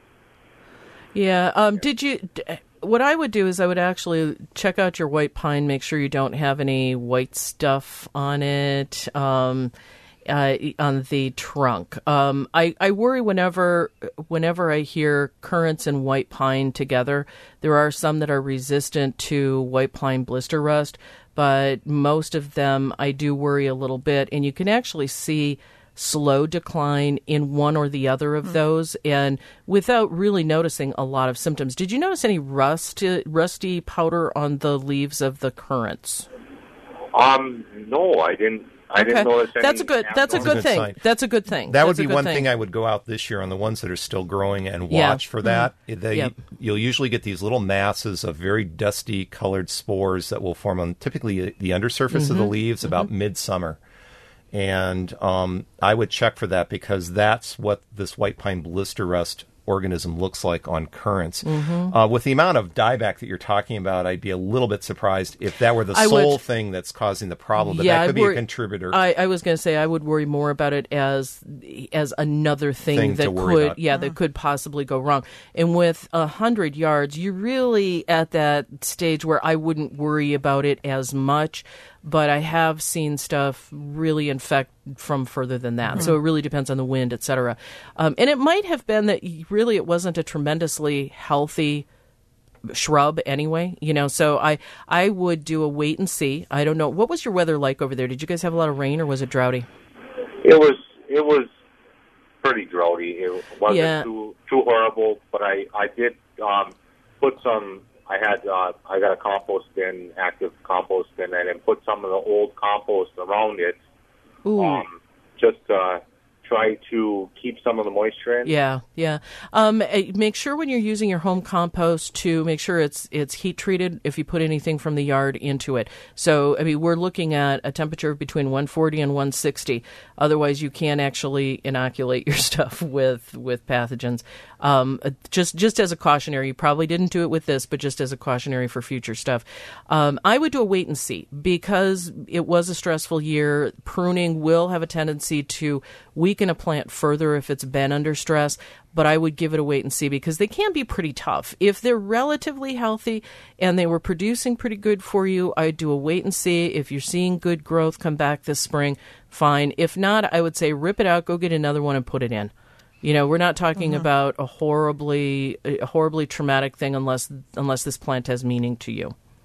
yeah. Um, did you? D- what I would do is I would actually check out your white pine, make sure you don't have any white stuff on it. Um, Uh, on the trunk. Um, I, I worry whenever whenever I hear currants and white pine together. There are some that are resistant to white pine blister rust, but most of them I do worry a little bit. And you can actually see slow decline in one or the other of those, and without really noticing a lot of symptoms. Did you notice any rust, rusty powder on the leaves of the currants? Um, no, I didn't. I Okay. didn't notice any. That's a good. That's a That's a good good thing. sign. That's a good thing. That would That's a be good one thing I would go out this year on the ones that are still growing and watch Yeah. for that. They, Yep. You'll usually get these little masses of very dusty colored spores that will form on typically the undersurface Mm-hmm. of the leaves about midsummer. And um, I would check for that, because that's what this white pine blister rust organism looks like on currants. Mm-hmm. Uh, with the amount of dieback that you're talking about, I'd be a little bit surprised if that were the I sole would- thing that's causing the problem, but Yeah, that I'd could be worry- a contributor. I, I was going to say I would worry more about it as as another thing, Thing to that worry could about. yeah that could possibly go wrong. And with a hundred yards, you're really at that stage where I wouldn't worry about it as much. But I have seen stuff really infect from further than that. Mm-hmm. So it really depends on the wind, et cetera. Um, and it might have been that really it wasn't a tremendously healthy shrub anyway, you know. So I I would do a wait and see. I don't know. What was your weather like over there? Did you guys have a lot of rain, or was it droughty? It was. It was pretty droughty. It wasn't Yeah. too too horrible, but I I did um, put some. I had uh, I got a compost bin, active compost bin, and then put some of the old compost around it. Ooh. Um, just uh, try to keep some of the moisture in. Yeah, yeah. Um, eh, make sure when you're using your home compost to make sure it's it's heat treated if you put anything from the yard into it. So, I mean, we're looking at a temperature of between one forty and one sixty. Otherwise, you can actually inoculate your stuff with with pathogens. Um, just just as a cautionary, you probably didn't do it with this, but just as a cautionary for future stuff. Um, I would do a wait and see, because it was a stressful year. Pruning will have a tendency to weaken a plant further if it's been under stress, but I would give it a wait and see, because they can be pretty tough. If they're relatively healthy and they were producing pretty good for you, I'd do a wait and see. If you're seeing good growth come back this spring, fine. If not, I would say rip it out, go get another one and put it in. You know, we're not talking Mm-hmm. about a horribly, a horribly traumatic thing unless unless this plant has meaning to you.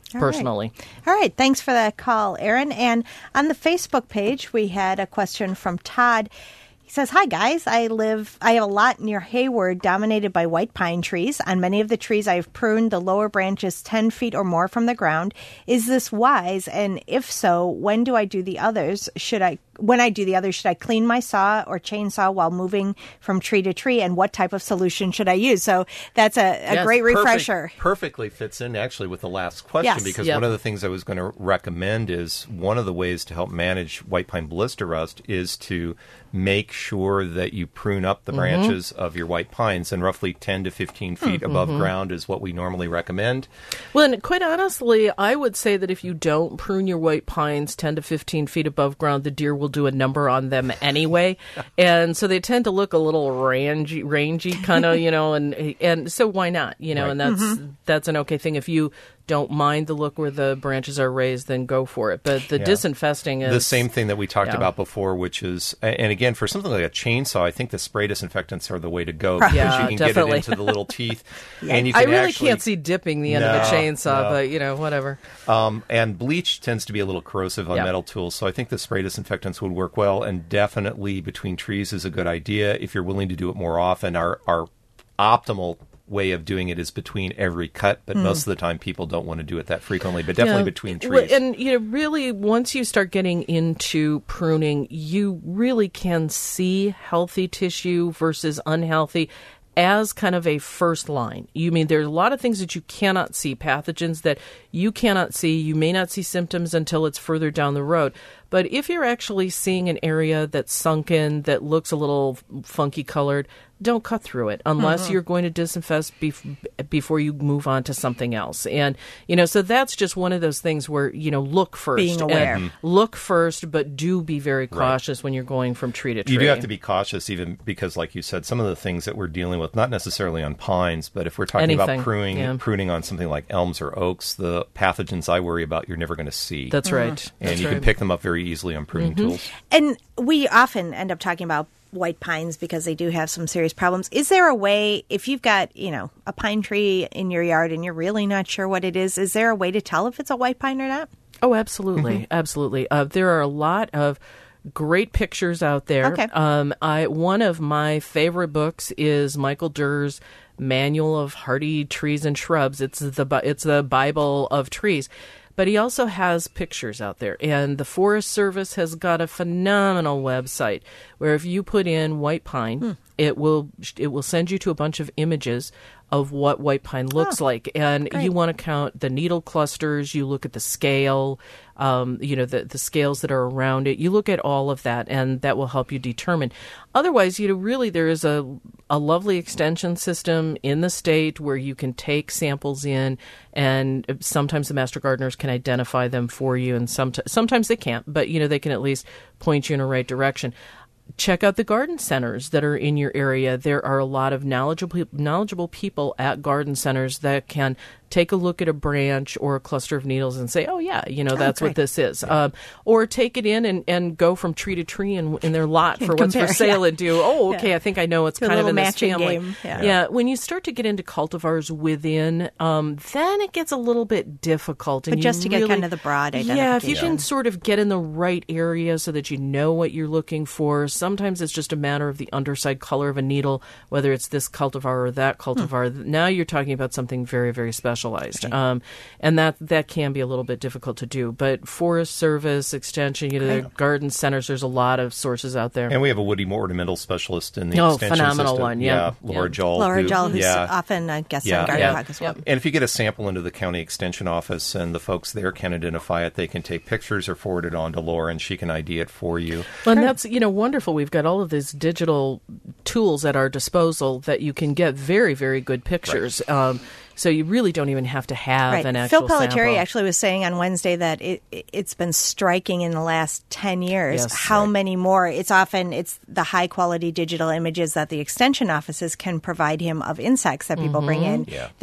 All personally. Right. All right. Thanks for that call, Aaron. And on the Facebook page, we had a question from Todd. He says, hi, guys. I live, I have a lot near Hayward dominated by white pine trees. On many of the trees, I have pruned the lower branches ten feet or more from the ground. Is this wise? And if so, when do I do the others? Should I, when I do the others, should I clean my saw or chainsaw while moving from tree to tree? And what type of solution should I use? So that's a, a Yes, great perfect- refresher. Perfectly fits in actually with the last question Yes. because Yep. one of the things I was going to recommend is one of the ways to help manage white pine blister rust is to make sure that you prune up the Mm-hmm. branches of your white pines, and roughly ten to fifteen feet Mm-hmm. above ground is what we normally recommend. Well, and quite honestly, I would say that if you don't prune your white pines ten to fifteen feet above ground, the deer will do a number on them anyway. And so they tend to look a little rangy, rangy kind of, you know, and and so why not, you know, Right. and that's that's an okay thing. If you don't mind the look where the branches are raised, then go for it. But the Yeah. disinfesting is The same thing that we talked yeah. about before, which is, and again, for something like a chainsaw, I think the spray disinfectants are the way to go because Yeah, you can definitely. get it into the little teeth. and you I can really actually, can't see dipping the end of a No, chainsaw, no. but, you know, whatever. Um, and bleach tends to be a little corrosive on Yeah. metal tools, so I think the spray disinfectants would work well, and definitely between trees is a good idea if you're willing to do it more often. Our, our optimal way of doing it is between every cut, but most of the time people don't want to do it that frequently, but definitely Yeah. between Well, trees. And, you know, really, once you start getting into pruning, you really can see healthy tissue versus unhealthy as kind of a first line. You mean there's a lot of things that you cannot see, pathogens that you cannot see. You may not see symptoms until it's further down the road. But if you're actually seeing an area that's sunken, that looks a little funky colored, don't cut through it unless Mm-hmm. you're going to disinfest bef- before you move on to something else. And, you know, so that's just one of those things where, you know, look first. Being aware. And look first, but do be very cautious when you're going from tree to tree. You do have to be cautious, even because, like you said, some of the things that we're dealing with, not necessarily on pines, but if we're talking Anything, about pruning, yeah. pruning on something like elms or oaks, the pathogens I worry about, you're never going to see. That's right. and That's you right. can pick them up very easily on pruning Mm-hmm. tools. And we often end up talking about white pines because they do have some serious problems. Is there a way, if you've got, you know, a pine tree in your yard and you're really not sure what it is, is there a way to tell if it's a white pine or not? Oh, absolutely, absolutely. Uh, there are a lot of great pictures out there. Okay. Um, I one of my favorite books is Michael Durr's Manual of Hardy Trees and Shrubs. It's the Bi- it's the Bible of trees. But he also has pictures out there. And the Forest Service has got a phenomenal website where if you put in white pine, Hmm. it will it will send you to a bunch of images of what white pine looks Oh, like. And great. you want to count the needle clusters, you look at the scale, um, you know, the, the scales that are around it. You look at all of that, and that will help you determine. Otherwise, you know, really there is a, a lovely extension system in the state where you can take samples in, and sometimes the master gardeners can identify them for you, and some, sometimes they can't, but, you know, they can at least point you in a right direction. Check out the garden centers that are in your area. There are a lot of knowledgeable knowledgeable people at garden centers that can take a look at a branch or a cluster of needles and say, oh, yeah, you know, that's great. what this is. Um, or take it in and, and go from tree to tree in, in their lot for what's compare, for sale yeah. and do, oh, okay, I think I know it's Do a kind of little in this matching family. game, yeah. when you start to get into cultivars within, um, then it gets a little bit difficult. And But just you to get really- kind of the broad Yeah, if you identification. can sort of get in the right area so that you know what you're looking for. Sometimes it's just a matter of the underside color of a needle, whether it's this cultivar or that cultivar. Hmm. Now you're talking about something very, very specialized. Um, and that that can be a little bit difficult to do. But Forest Service, Extension, you know, the garden centers, there's a lot of sources out there. And we have a woody ornamental specialist in the Oh, extension phenomenal system. one, yeah. Laura Yeah. Joel. Laura who- Joel, who's yeah. often a guest Yeah, on Garden yeah. Talk as well. Yep. And if you get a sample into the county extension office and the folks there can identify it, they can take pictures or forward it on to Laura and she can I D it for you. Well, and that's, you know, wonderful. We've got all of these digital tools at our disposal that you can get very, very good pictures. Um, so you really don't even have to have Right. an actual Phil Pelletieri sample. actually was saying on Wednesday that it, it, it's been striking in the last ten years Yes, how right. many more. It's often it's the high quality digital images that the extension offices can provide him of insects that people bring in Yeah. that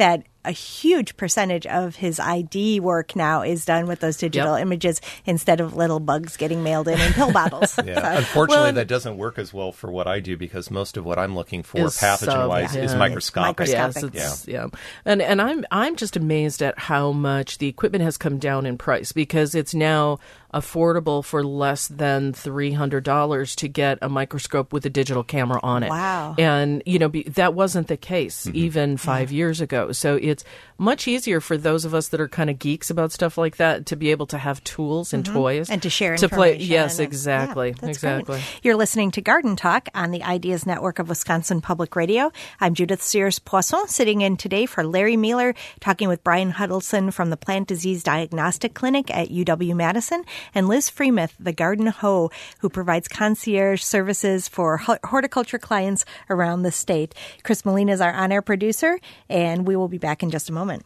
a huge percentage of his I D work now is done with those digital Yep. images instead of little bugs getting mailed in in pill bottles. Yeah. So- Unfortunately, Well, that doesn't work as well for what I do because most of what I'm looking for Is pathogen-wise sub- is yeah. microscopic. Microscopic. Yes, it's, yeah. And and I'm I'm just amazed at how much the equipment has come down in price because it's now affordable for less than three hundred dollars to get a microscope with a digital camera on it. Wow. And, you know, be, that wasn't the case Mm-hmm. even five Yeah. years ago. So it's much easier for those of us that are kind of geeks about stuff like that to be able to have tools and toys. And to share To play, information. yes, And- exactly, yeah, that's exactly. great. You're listening to Garden Talk on the Ideas Network of Wisconsin Public Radio. I'm Judith Sears-Poisson, sitting in today for Larry Mueller, talking with Brian Huddleston from the Plant Disease Diagnostic Clinic at U W-Madison, and Liz Freemuth, the Garden Hoe, who provides concierge services for ho- horticulture clients around the state. Chris Molina is our on-air producer, and we will be back in just a moment.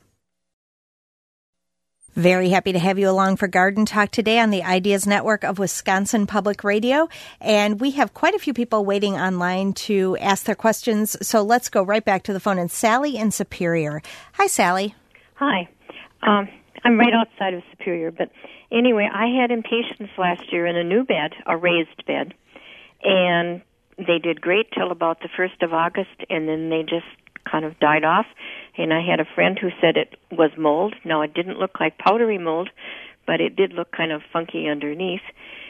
Very happy to have you along for Garden Talk today on the Ideas Network of Wisconsin Public Radio. And we have quite a few people waiting online to ask their questions. So let's go right back to the phone. And Sally in Superior. Hi, Sally. Hi. Um, I'm right outside of Superior, but anyway, I had impatiens last year in a new bed, a raised bed, and they did great till about the first of August, and then they just kind of died off. And I had a friend who said it was mold. Now, it didn't look like powdery mold, but it did look kind of funky underneath.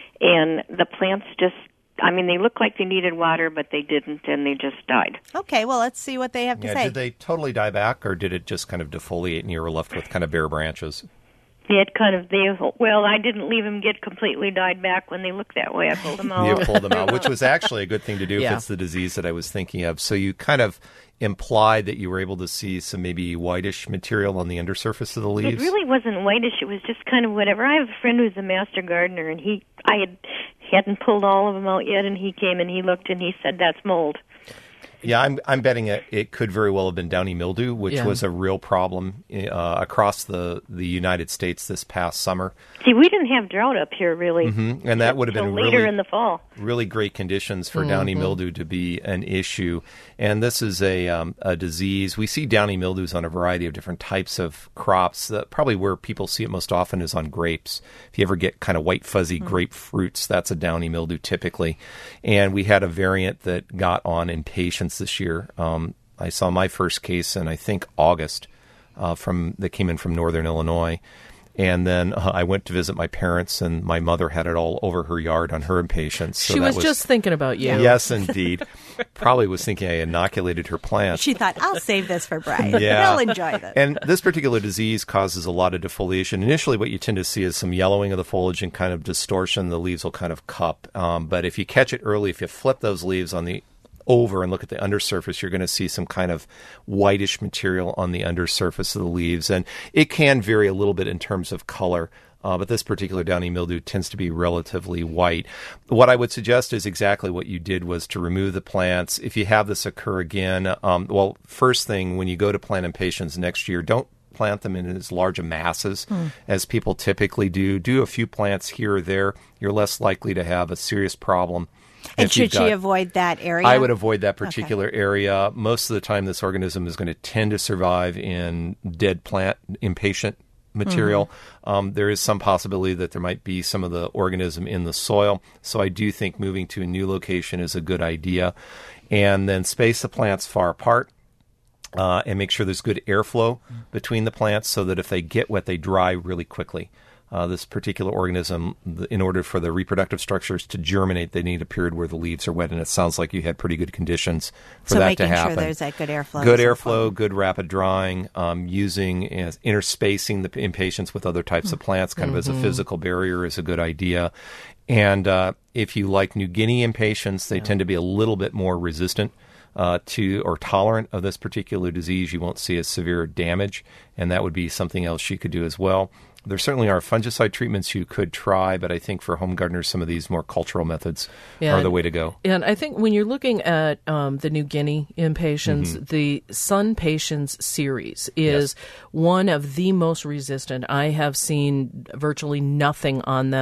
And the plants just, I mean, they looked like they needed water, but they didn't, and they just died. Okay, well, let's see what they have to Yeah, say. did they totally die back, or did it just kind of defoliate and you were left with kind of bare branches? It kind of, they, well, I didn't leave them get completely died back when they looked that way. I pulled them out. You pulled them out, which was actually a good thing to do Yeah. if it's the disease that I was thinking of. So you kind of implied that you were able to see some maybe whitish material on the undersurface of the leaves. It really wasn't whitish. It was just kind of whatever. I have a friend who's a master gardener, and he, I had hadn't pulled all of them out yet, and he came and he looked and he said, "That's mold." Yeah, I'm I'm betting it, it could very well have been downy mildew, which Yeah. was a real problem uh, across the, the United States this past summer. See, we didn't have drought up here really, Mm-hmm. And that would have till been later really, in the fall. really great conditions for downy mildew to be an issue. And this is a um, a disease. We see downy mildews on a variety of different types of crops. Uh, probably where people see it most often is on grapes. If you ever get kind of white fuzzy Mm-hmm. grape fruits, that's a downy mildew typically. And we had a variant that got on in patients this year. Um, I saw my first case in, I think, August uh, from that came in from northern Illinois. And then uh, I went to visit my parents, and my mother had it all over her yard on her impatiens. So she that was, just thinking about you. Yes, indeed. Probably was thinking I inoculated her plants. She thought, I'll save this for Brian. Yeah. He'll enjoy this. And this particular disease causes a lot of defoliation. Initially, what you tend to see is some yellowing of the foliage and kind of distortion. The leaves will kind of cup. Um, but if you catch it early, if you flip those leaves on the over and look at the undersurface, you're going to see some kind of whitish material on the undersurface of the leaves. And it can vary a little bit in terms of color. Uh, but this particular downy mildew tends to be relatively white. What I would suggest is exactly what you did, was to remove the plants. If you have this occur again, um, well, first thing, when you go to plant impatiens next year, don't plant them in as large masses mm. as people typically do. Do a few plants here or there. You're less likely to have a serious problem. And should she avoid that area? I would avoid that particular okay. area. Most of the time, this organism is going to tend to survive in dead plant impatient material. Mm-hmm. Um, there is some possibility that there might be some of the organism in the soil. So I do think moving to a new location is a good idea. And then space the plants far apart. Uh, and make sure there's good airflow between the plants so that if they get wet, they dry really quickly. Uh, this particular organism, in order for the reproductive structures to germinate, they need a period where the leaves are wet, and it sounds like you had pretty good conditions for so that to happen. So making sure there's that good airflow. Good airflow, good rapid drying, um, using uh, interspacing the impatiens with other types mm-hmm. of plants, kind mm-hmm. of as a physical barrier, is a good idea. And uh, if you like New Guinea impatiens, they yeah. tend to be a little bit more resistant Uh, to or tolerant of this particular disease. You won't see as severe damage, and that would be something else you could do as well. There certainly are fungicide treatments you could try, but I think for home gardeners, some of these more cultural methods yeah, are the way to go. And I think when you're looking at um, the New Guinea impatiens, mm-hmm. the Sun Patience series is yes. one of the most resistant. I have seen virtually nothing on them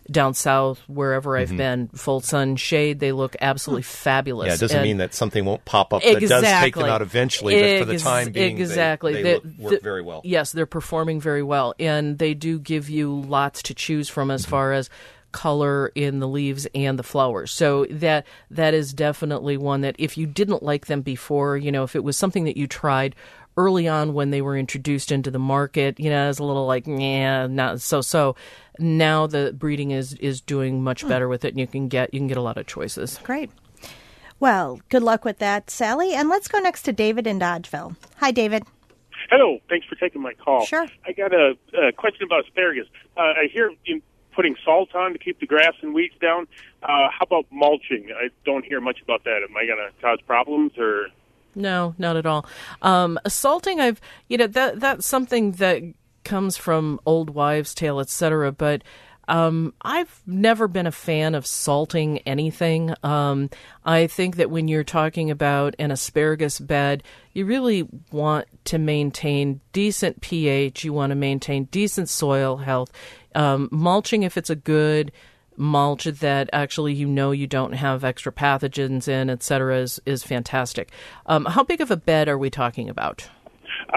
down south, wherever I've Mm-hmm. been, full sun shade, they look absolutely fabulous. Yeah, it doesn't And mean that something won't pop up. Exactly. That does take them out eventually, but for the Ex- time being, exactly. they, they The- look, work the- very well. Yes, they're performing very well, and they do give you lots to choose from as Mm-hmm. far as color in the leaves and the flowers. So that that is definitely one that if you didn't like them before, you know, if it was something that you tried early on when they were introduced into the market, you know, it's a little like, yeah, not so so. Now the breeding is is doing much better with it, and you can get you can get a lot of choices. Great. Well, good luck with that, Sally. And let's go next to David in Dodgeville. Hi, David. Hello. Thanks for taking my call. Sure. I got a, a question about asparagus. Uh, I hear you putting salt on to keep the grass and weeds down. Uh, how about mulching? I don't hear much about that. Am I going to cause problems or? No, not at all. Um, salting, I've you know that that's something that comes from old wives' tale, et cetera. But um, I've never been a fan of salting anything. Um, I think that when you're talking about an asparagus bed, you really want to maintain decent pH. You want to maintain decent soil health. Um, mulching, if it's a good mulch that actually you know you don't have extra pathogens in, et cetera, is, is fantastic. Um, how big of a bed are we talking about? Uh,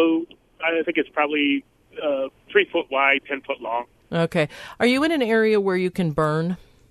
I think it's probably uh, three foot wide, ten foot long. Okay. Are you in an area where you can burn?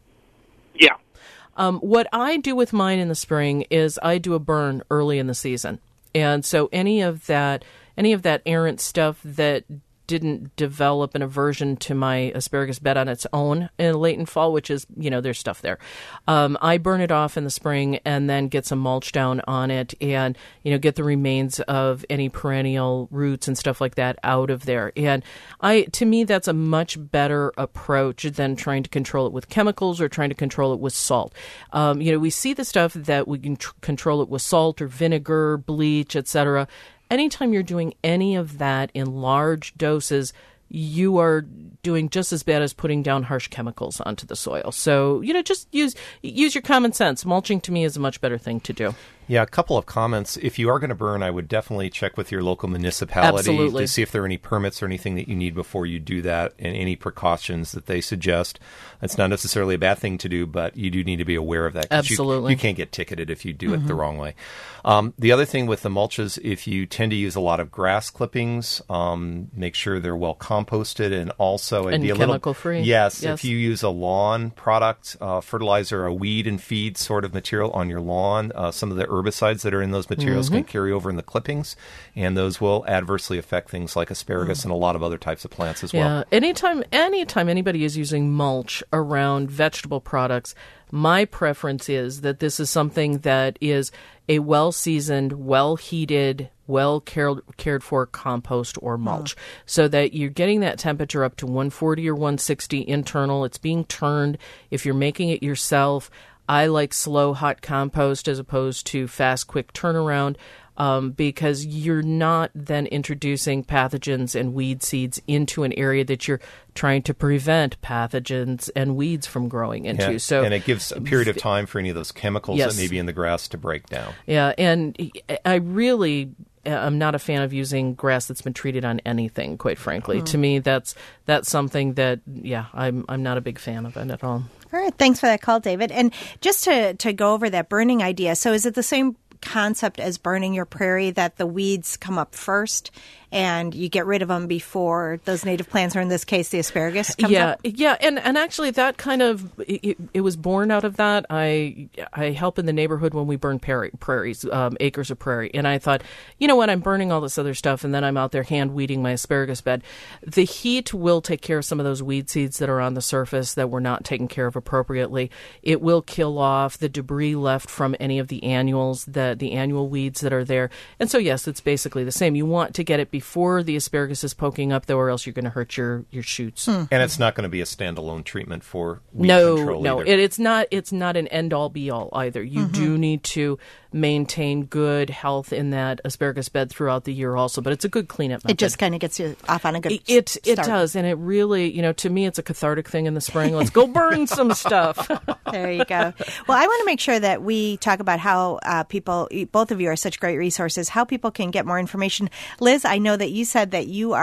Yeah. Um, what I do with mine in the spring is I do a burn early in the season. And so any of that, any of that errant stuff that didn't develop an aversion to my asparagus bed on its own in late in fall, which is, you know, there's stuff there. Um, I burn it off in the spring and then get some mulch down on it and, you know, get the remains of any perennial roots and stuff like that out of there. And I, to me, that's a much better approach than trying to control it with chemicals or trying to control it with salt. Um, you know, we see the stuff that we can tr- control it with salt or vinegar, bleach, et cetera. Anytime you're doing any of that in large doses, you are doing just as bad as putting down harsh chemicals onto the soil. So, you know, just use use your common sense. Mulching to me is a much better thing to do. Yeah, a couple of comments. If you are going to burn, I would definitely check with your local municipality Absolutely. to see if there are any permits or anything that you need before you do that and any precautions that they suggest. It's not necessarily a bad thing to do, but you do need to be aware of that. 'Cause Absolutely. You, you can't get ticketed if you do mm-hmm. it the wrong way. Um, the other thing with the mulches, if you tend to use a lot of grass clippings, um, make sure they're well composted and also and be a chemical little, free. Yes, yes, if you use a lawn product, uh, fertilizer, a weed and feed sort of material on your lawn, uh, some of the herbicides that are in those materials mm-hmm. can carry over in the clippings, and those will adversely affect things like asparagus mm. and a lot of other types of plants as well. Yeah, anytime, anytime anybody is using mulch around vegetable products, my preference is that this is something that is a well-seasoned, well-heated, well-cared cared for compost or mulch, oh. so that you're getting that temperature up to one forty or one sixty internal. It's being turned. If you're making it yourself, I like slow, hot compost as opposed to fast, quick turnaround. Um, because you're not then introducing pathogens and weed seeds into an area that you're trying to prevent pathogens and weeds from growing into. Yeah, so, and it gives a period of time for any of those chemicals yes. that may be in the grass to break down. Yeah, and I really am not a fan of using grass that's been treated on anything, quite frankly. Hmm. To me, that's that's something that, yeah, I'm I'm not a big fan of it at all. All right, thanks for that call, David. And just to, to go over that burning idea, so is it the same concept as burning your prairie, that the weeds come up first and you get rid of them before those native plants, or in this case, the asparagus comes yeah, up? Yeah, and, and actually that kind of, it, it was born out of that. I I help in the neighborhood when we burn prairie, prairies, um, acres of prairie. And I thought, you know what, I'm burning all this other stuff, and then I'm out there hand weeding my asparagus bed. The heat will take care of some of those weed seeds that are on the surface that were not taken care of appropriately. It will kill off the debris left from any of the annuals, the, the annual weeds that are there. And so, yes, it's basically the same. You want to get it before the asparagus is poking up, though, or else you're going to hurt your, your shoots. Hmm. And it's not going to be a standalone treatment for weed no, control no, either. it, it's not. It's not an end-all, be-all either. You Mm-hmm. do need to maintain good health in that asparagus bed throughout the year, also. But it's a good cleanup method. It just kind of gets you off on a good It it, start. it does, and it really, you know, to me, it's a cathartic thing in the spring. Let's go burn some stuff. There you go. Well, I want to make sure that we talk about how uh, people, both of you are such great resources, how people can get more information. Liz, I know that you said that you are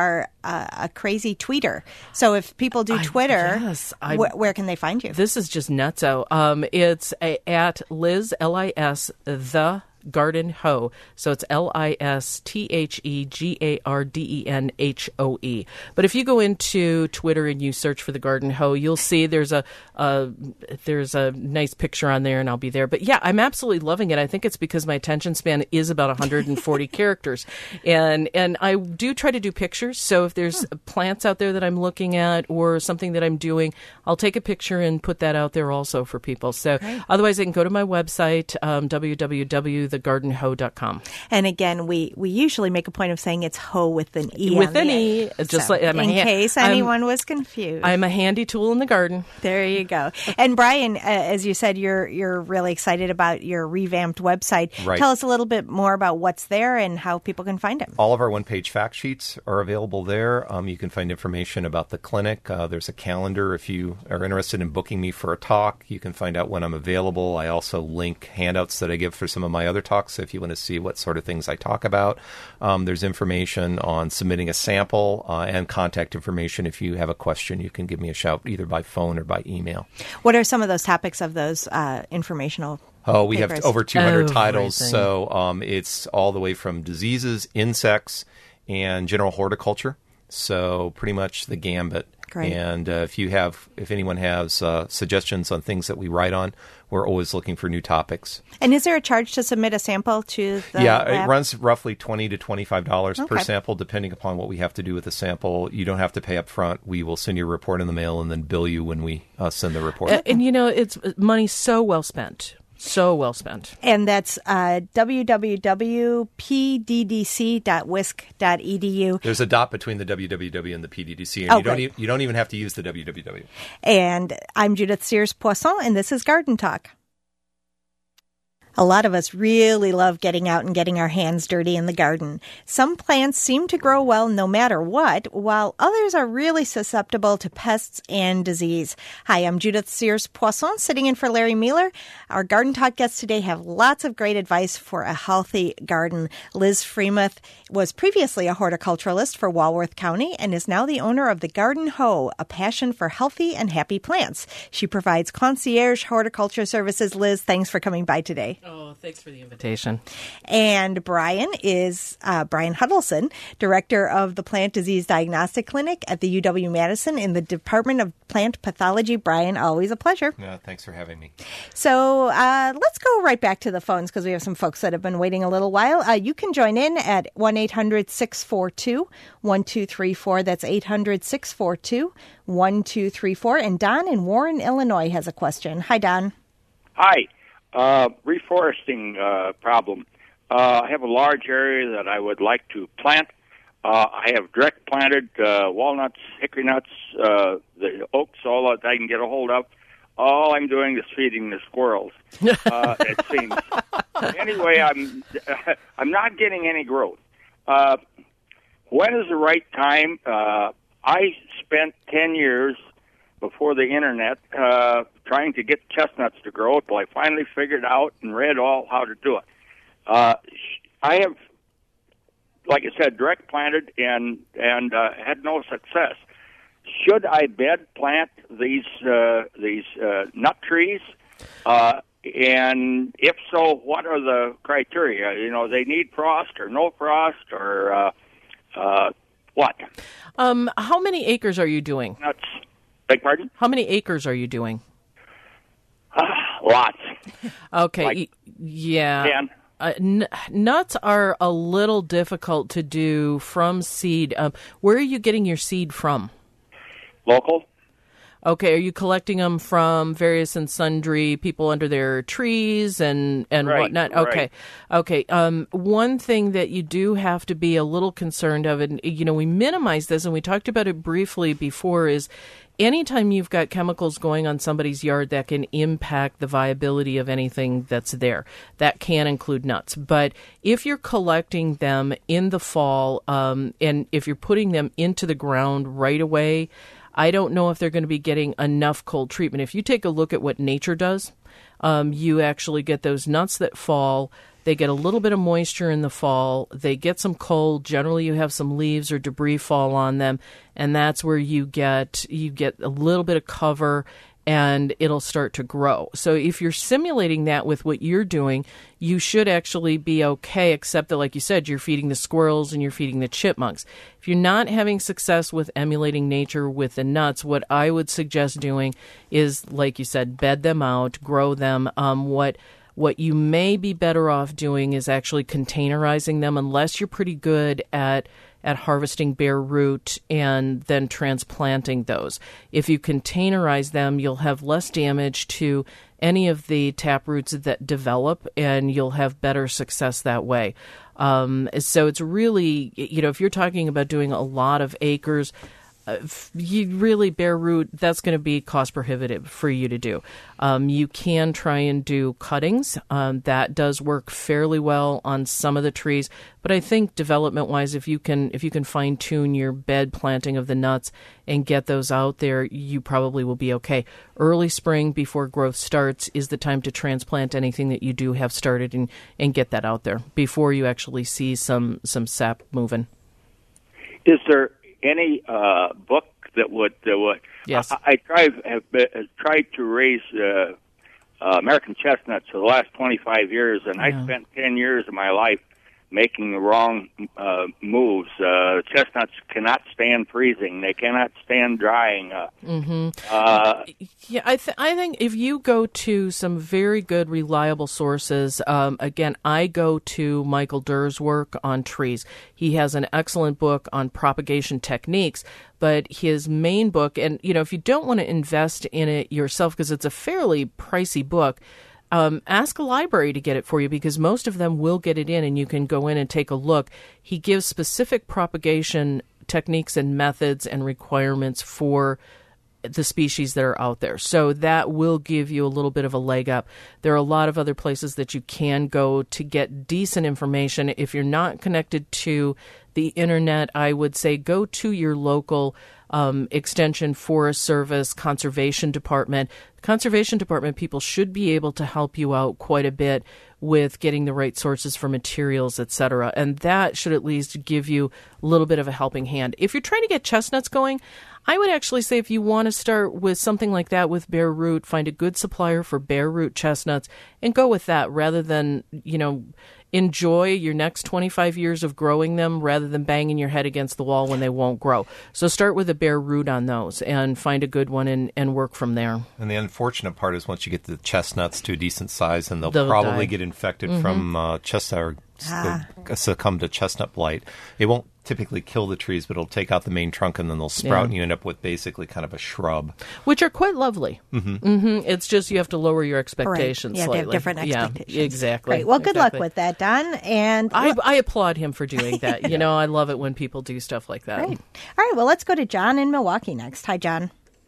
a, a crazy tweeter. So if people do Twitter, I, yes, I, wh- where can they find you? This is just nutso. Um, it's a, at Liz, L I S, the Garden Hoe. So it's L I S T H E G A R D E N H O E. But if you go into Twitter and you search for the Garden Hoe, you'll see there's a, a there's a nice picture on there, and I'll be there. But yeah, I'm absolutely loving it. I think it's because my attention span is about one hundred forty characters, and and I do try to do pictures. So if there's hmm. plants out there that I'm looking at or something that I'm doing, I'll take a picture and put that out there also for people. So Great. Otherwise, they can go to my website, um, w w w dot the garden hoe dot com. And again, we, we usually make a point of saying it's hoe with an E. With an E. Just so, like, I'm in a ha- case anyone I'm, was confused. I'm a handy tool in the garden. There you go. And Brian, uh, as you said, you're you're really excited about your revamped website. Right. Tell us a little bit more about what's there and how people can find it. All of our one-page fact sheets are available there. Um, you can find information about the clinic. Uh, there's a calendar if you are interested in booking me for a talk. You can find out when I'm available. I also link handouts that I give for some of my other talks if you want to see what sort of things I talk about. Um, there's information on submitting a sample uh, and contact information. If you have a question, you can give me a shout either by phone or by email. What are some of those topics of those uh, informational Oh, we papers? have over two hundred Everything. titles, so um, it's all the way from diseases, insects, and general horticulture. So pretty much the gambit. Great. And uh, if you have, if anyone has uh, suggestions on things that we write on, we're always looking for new topics. And is there a charge to submit a sample to the Yeah, lab? it runs roughly twenty to twenty-five dollars Okay. per sample, depending upon what we have to do with the sample. You don't have to pay up front. We will send you a report in the mail and then bill you when we uh, send the report. And, and, you know, it's money so well spent. So well spent. And that's uh, w w w dot p d d c dot wisc dot e d u. There's a dot between the W W W and the P D D C, and Oh, you don't great. e- you don't even have to use the W W W. And I'm Judith Sears-Poisson, and this is Garden Talk. A lot of us really love getting out and getting our hands dirty in the garden. Some plants seem to grow well no matter what, while others are really susceptible to pests and disease. Hi, I'm Judith Sears-Poisson, sitting in for Larry Mueller. Our Garden Talk guests today have lots of great advice for a healthy garden. Liz Freemuth was previously a horticulturalist for Walworth County and is now the owner of the Garden Hoe, a passion for healthy and happy plants. She provides concierge horticulture services. Liz, thanks for coming by today. Oh, thanks for the invitation. And Brian is uh, Brian Huddleston, director of the Plant Disease Diagnostic Clinic at the U W-Madison in the Department of Plant Pathology. Brian, always a pleasure. Yeah, thanks for having me. So uh, let's go right back to the phones because we have some folks that have been waiting a little while. Uh, you can join in at one eight hundred six four two one two three four. That's eight hundred six four two one two three four. And Don in Warren, Illinois has a question. Hi, Don. Hi. Uh, reforesting uh, problem. Uh, I have a large area that I would like to plant. Uh, I have direct planted uh, walnuts, hickory nuts, uh, the oaks, all that I can get a hold of. All I'm doing is feeding the squirrels. Uh, it seems. Anyway, I'm I'm not getting any growth. Uh, when is the right time? Uh, I spent ten years before the internet uh, trying to get chestnuts to grow until I finally figured out and read all how to do it. Uh, I have, like I said, direct planted and and uh, had no success. Should I bed plant these uh, these uh, nut trees? Uh, and if so, what are the criteria? You know, they need frost or no frost or uh, uh, what? Um, how many acres are you doing? Nuts. Beg pardon? How many acres are you doing? Uh, lots. Okay, Like y- yeah. ten. Uh, n- nuts are a little difficult to do from seed. Um, where are you getting your seed from? Local. Okay, are you collecting them from various and sundry people under their trees and, and Right, whatnot? Okay, right. okay. Um, one thing that you do have to be a little concerned of, and you know, we minimize this, and we talked about it briefly before, is anytime you've got chemicals going on somebody's yard that can impact the viability of anything that's there. That can include nuts. But if you're collecting them in the fall, um, and if you're putting them into the ground right away, I don't know if they're going to be getting enough cold treatment. If you take a look at what nature does, um, you actually get those nuts that fall. They get a little bit of moisture in the fall. They get some cold. Generally, you have some leaves or debris fall on them, and that's where you get you get a little bit of cover, and it'll start to grow. So if you're simulating that with what you're doing, you should actually be okay, except that, like you said, you're feeding the squirrels and you're feeding the chipmunks. If you're not having success with emulating nature with the nuts, what I would suggest doing is, like you said, bed them out, grow them. Um, what what you may be better off doing is actually containerizing them, unless you're pretty good at at harvesting bare root and then transplanting those. If you containerize them, you'll have less damage to any of the tap roots that develop, and you'll have better success that way. Um, so it's really, you know, if you're talking about doing a lot of acres, Uh, you really bare root, that's going to be cost prohibitive for you to do. Um, you can try and do cuttings. Um, that does work fairly well on some of the trees, but I think development wise, if you can if you can fine tune your bed planting of the nuts and get those out there, you probably will be okay. Early spring before growth starts is the time to transplant anything that you do have started and, and get that out there before you actually see some some sap moving. Is there any uh, book that would that would? Yes. I, I tried have, been, have tried to raise uh, uh, American chestnuts for the last twenty-five years, and yeah. I spent ten years of my life making the wrong uh, moves. Uh, chestnuts cannot stand freezing; they cannot stand drying. Uh, mm-hmm. uh, yeah, I th- I think if you go to some very good, reliable sources, um, again, I go to Michael Durr's work on trees. He has an excellent book on propagation techniques, but his main book, and you know, if you don't want to invest in it yourself because it's a fairly pricey book, Um, ask a library to get it for you, because most of them will get it in and you can go in and take a look. He gives specific propagation techniques and methods and requirements for the species that are out there. So that will give you a little bit of a leg up. There are a lot of other places that you can go to get decent information. If you're not connected to the internet, I would say go to your local Um, Extension, Forest Service, Conservation Department. Conservation Department people should be able to help you out quite a bit with getting the right sources for materials, et cetera. And that should at least give you a little bit of a helping hand. If you're trying to get chestnuts going, I would actually say if you want to start with something like that with bare root, find a good supplier for bare root chestnuts and go with that rather than, you know, enjoy your next twenty-five years of growing them rather than banging your head against the wall when they won't grow. So start with a bare root on those and find a good one and, and work from there. And the unfortunate part is once you get the chestnuts to a decent size, and they'll, they'll probably die. get infected Mm-hmm. from uh, chestnut or ah. succumb to chestnut blight. It won't typically kill the trees, but it'll take out the main trunk and then they'll sprout Yeah. and you end up with basically kind of a shrub. Which are quite lovely. Mm-hmm. Mm-hmm. It's just you have to lower your expectations right. Yeah, slightly. they have different expectations. Yeah, exactly. Great. Well, good exactly. luck with that, Don. And I, I applaud him for doing that. You know, I love it when people do stuff like that. Great. All right, well, let's go to John in Milwaukee next. Hi, John.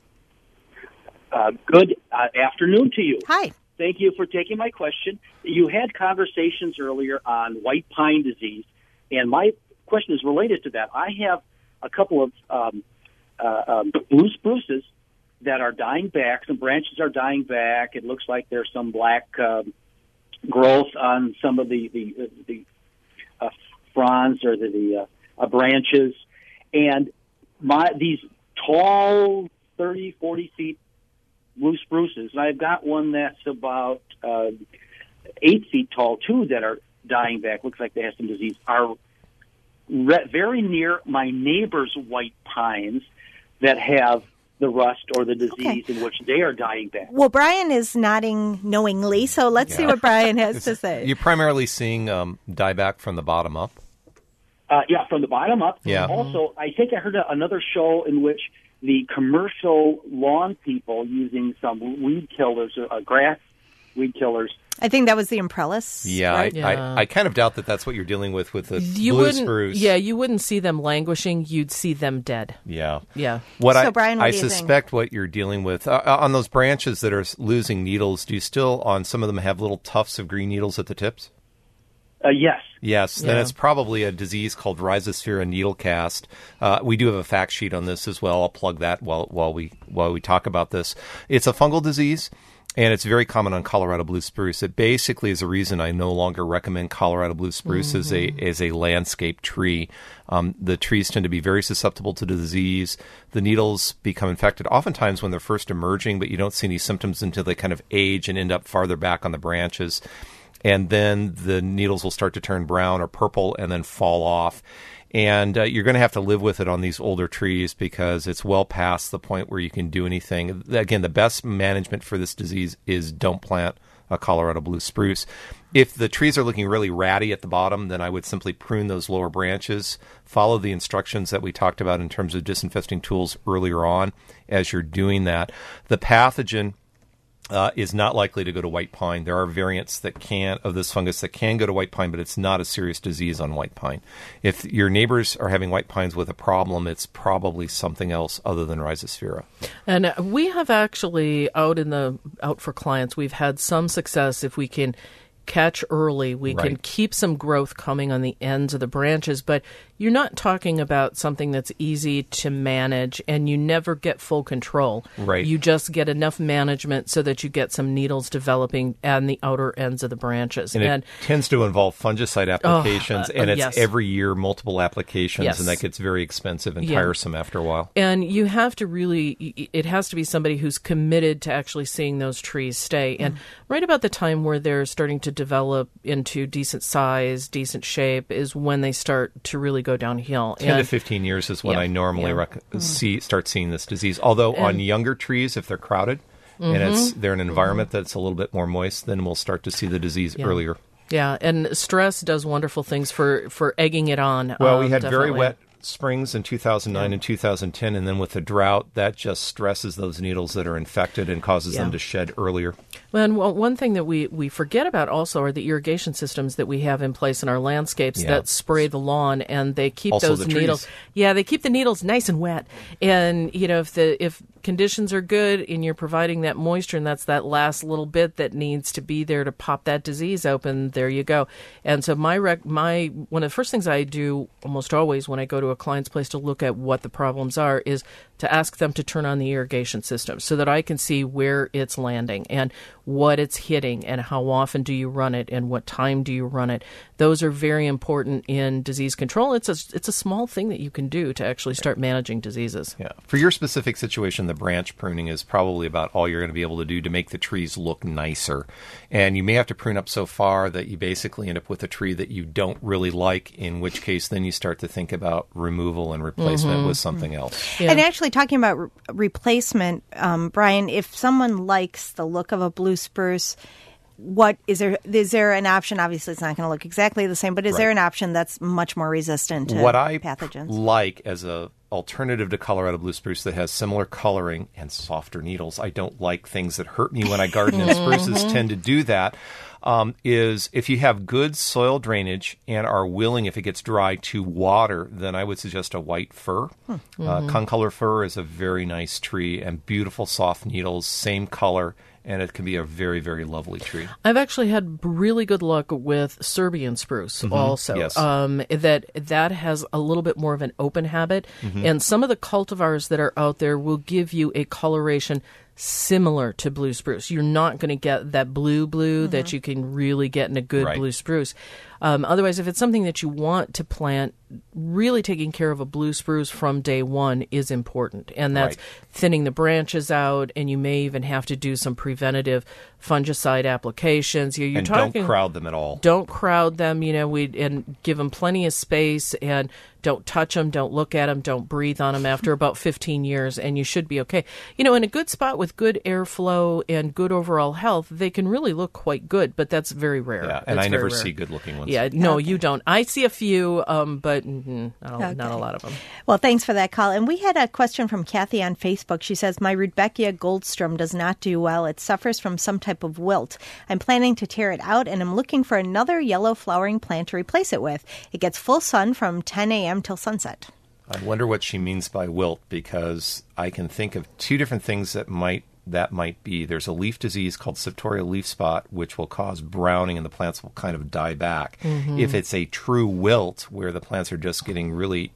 Uh, good uh, afternoon to you. Hi. Thank you for taking my question. You had conversations earlier on white pine disease, and my question is related to that. I have a couple of um, uh, um, blue spruces that are dying back. Some branches are dying back. It looks like there's some black um, growth on some of the the, the uh, fronds or the, the uh, uh, branches. And my these tall, thirty, forty feet blue spruces, and I've got one that's about uh, eight feet tall, too, that are dying back. Looks like they have some disease. Are re- very near my neighbor's white pines that have the rust or the disease okay. in which they are dying back. Well, Brian is nodding knowingly, so let's yeah. see what Brian has to say. You're primarily seeing um, dieback from the bottom up? Uh, yeah, from the bottom up. Yeah. Also, I think I heard a, another show in which the commercial lawn people using some weed killers, uh, grass weed killers. I think that was the Imprellis. Yeah, right? I, yeah. I, I kind of doubt that that's what you're dealing with with the you blue wouldn't, spruce. Yeah, you wouldn't see them languishing. You'd see them dead. Yeah. Yeah. What so, I, Brian, what I do you suspect think? what you're dealing with, uh, on those branches that are losing needles, do you still, on some of them, have little tufts of green needles at the tips? Uh, yes. Yes, Yeah. then it's probably a disease called Rhizosphaera needlecast. Uh, we do have a fact sheet on this as well. I'll plug that while while we while we talk about this. It's a fungal disease. And it's very common on Colorado blue spruce. It basically is the reason I no longer recommend Colorado blue spruce mm-hmm. as a as a landscape tree. Um, the trees tend to be very susceptible to disease. The needles become infected oftentimes when they're first emerging, but you don't see any symptoms until they kind of age and end up farther back on the branches. And then the needles will start to turn brown or purple and then fall off. And uh, you're going to have to live with it on these older trees because it's well past the point where you can do anything. Again, the best management for this disease is don't plant a Colorado blue spruce. If the trees are looking really ratty at the bottom, then I would simply prune those lower branches, follow the instructions that we talked about in terms of disinfesting tools earlier on as you're doing that. The pathogen Uh, is not likely to go to white pine. There are variants that can of this fungus that can go to white pine, but it's not a serious disease on white pine. If your neighbors are having white pines with a problem, it's probably something else other than Rhizosphaera. And we have actually out in the out for clients, we've had some success if we can catch early. We Right. can keep some growth coming on the ends of the branches, but you're not talking about something that's easy to manage and you never get full control. Right. You just get enough management so that you get some needles developing on the outer ends of the branches. And, And it tends to involve fungicide applications, Oh, uh, and it's yes. every year multiple applications, Yes. and that gets very expensive and Yeah. tiresome after a while. And you have to really, it has to be somebody who's committed to actually seeing those trees stay. And right about the time where they're starting to develop into decent size, decent shape, is when they start to really go downhill. ten And- to fifteen years is when Yeah, I normally yeah. rec- see start seeing this disease. Although on And- younger trees, if they're crowded and Mhm. it's they're in an environment that's a little bit more moist, then we'll start to see the disease Yeah. earlier. Yeah, and stress does wonderful things for, for egging it on. Well, um, we had very definitely. wet springs in two thousand nine and two thousand ten, and then with the drought, that just stresses those needles that are infected and causes Yeah. them to shed earlier. And well, one thing that we, we forget about also are the irrigation systems that we have in place in our landscapes Yeah. that spray the lawn, and they keep Also those the trees. needles. Yeah, they keep the needles nice and wet. And you know, if the if conditions are good and you're providing that moisture, and that's that last little bit that needs to be there to pop that disease open, there you go. And so my rec- my one of the first things I do almost always when I go to a client's place to look at what the problems are is to ask them to turn on the irrigation system so that I can see where it's landing and what it's hitting and how often do you run it and what time do you run it. Those are very important in disease control. It's a, it's a small thing that you can do to actually start managing diseases. Yeah. For your specific situation, the branch pruning is probably about all you're going to be able to do to make the trees look nicer. And you may have to prune up so far that you basically end up with a tree that you don't really like, in which case then you start to think about removal and replacement Mhm. with something else. And actually, talking about re- replacement, um, Brian, if someone likes the look of a blue spruce, what is there? Is there an option? Obviously, it's not going to look exactly the same, but is Right. there an option that's much more resistant to what I pathogens? like as a alternative to Colorado blue spruce that has similar coloring and softer needles, I don't like things that hurt me when I garden, and spruces tend to do that, um, is if you have good soil drainage and are willing, if it gets dry, to water, then I would suggest a white fir. Hmm. Uh, Mhm. concolor fir is a very nice tree and beautiful soft needles, same color, and it can be a very, very lovely tree. I've actually had really good luck with Serbian spruce Mhm. also. Yes. Um, that that has a little bit more of an open habit, Mhm. and some of the cultivars that are out there will give you a coloration similar to blue spruce. You're not going to get that blue blue that you can really get in a good Right. blue spruce. Um, otherwise, if it's something that you want to plant, really taking care of a blue spruce from day one is important. And that's Right. thinning the branches out, and you may even have to do some preventative fungicide applications. You're, you're And talking, don't crowd them at all. Don't crowd them, you know, we and give them plenty of space, and don't touch them, don't look at them, don't breathe on them after about fifteen years, and you should be okay. You know, in a good spot with good airflow and good overall health, they can really look quite good, but that's very rare. Yeah, and That's I very never rare. see good-looking ones. Yeah, no, Okay. you don't. I see a few, um, but mm, not, a, Okay. not a lot of them. Well, thanks for that call. And we had a question from Kathy on Facebook. She says, my Rudbeckia goldstrom does not do well. It suffers from some type of wilt. I'm planning to tear it out, and I'm looking for another yellow flowering plant to replace it with. It gets full sun from ten a.m. till sunset. I wonder what she means by wilt, because I can think of two different things that might that might be. There's a leaf disease called septoria leaf spot, which will cause browning and the plants will kind of die back. Mhm. If it's a true wilt, where the plants are just getting really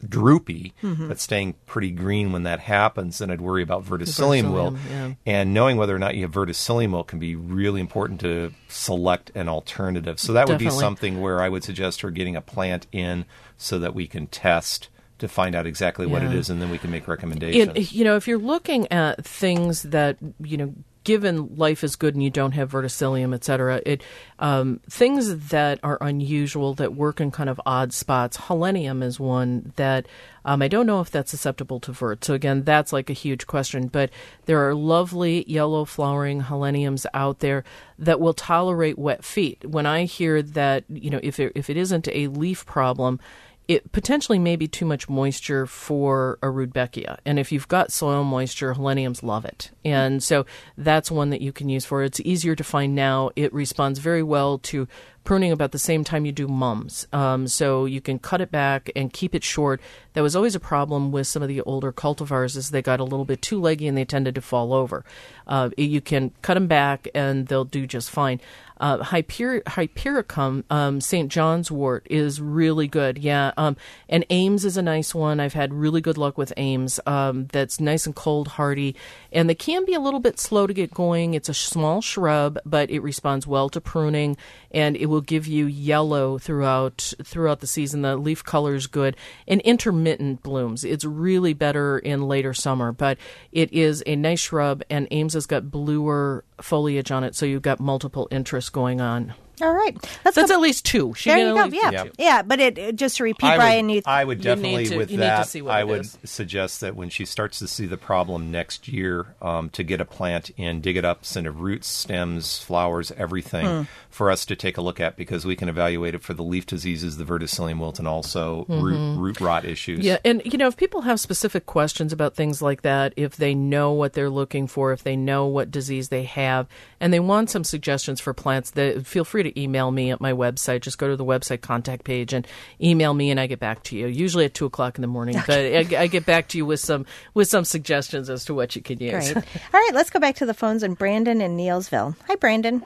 droopy, Mhm. but staying pretty green when that happens, then I'd worry about verticillium, verticillium, wilt. yeah. And knowing whether or not you have verticillium wilt can be really important to select an alternative. So that would Definitely. be something where I would suggest her getting a plant in so that we can test to find out exactly what it Yeah. is, and then we can make recommendations. And, you know, if you're looking at things that, you know, given life is good and you don't have verticillium, et cetera, it, um, things that are unusual that work in kind of odd spots, helenium is one that um, I don't know if that's susceptible to vert. So again, that's like a huge question. But there are lovely yellow flowering heleniums out there that will tolerate wet feet. When I hear that, you know, if it, if it isn't a leaf problem, it potentially may be too much moisture for a Rudbeckia. And if you've got soil moisture, heleniums love it. And so that's one that you can use for it. It's easier to find now. It responds very well to pruning about the same time you do mums. Um, so you can cut it back and keep it short. That was always a problem with some of the older cultivars is they got a little bit too leggy and they tended to fall over. Uh, you can cut them back and they'll do just fine. Uh, Hyper- Hypericum, um, Saint John's wort is really good. Yeah. Um, and Ames is a nice one. I've had really good luck with Ames. Um, that's nice and cold hardy. And they can be a little bit slow to get going. It's a small shrub, but it responds well to pruning and it will give you yellow throughout, throughout the season. The leaf color is good and intermittent blooms. It's really better in later summer, but it is a nice shrub and Ames has got bluer foliage on it. So you've got multiple interests going on. All right. Let's That's go. at least two. She There can you at go. least Yeah. do yeah. two. Yeah. But it, it- just to repeat, I Brian, would, you, I would you definitely need to- with you need to that. see what I it would is. suggest that when she starts to see the problem next year, um, to get a plant in, dig it up, send it roots, stems, flowers, everything Hmm. for us to take a look at because we can evaluate it for the leaf diseases, the verticillium wilt, and also root Mhm. root rot issues. Yeah, and you know, if people have specific questions about things like that, if they know what they're looking for, if they know what disease they have, and they want some suggestions for plants, they, feel free to email me at my website. Just go to the website contact page and email me, and I get back to you. Usually at two o'clock in the morning, but I, I get back to you with some with some suggestions as to what you can use. Great. All right. Let's go back to the phones and Brandon in Neilsville. Hi, Brandon.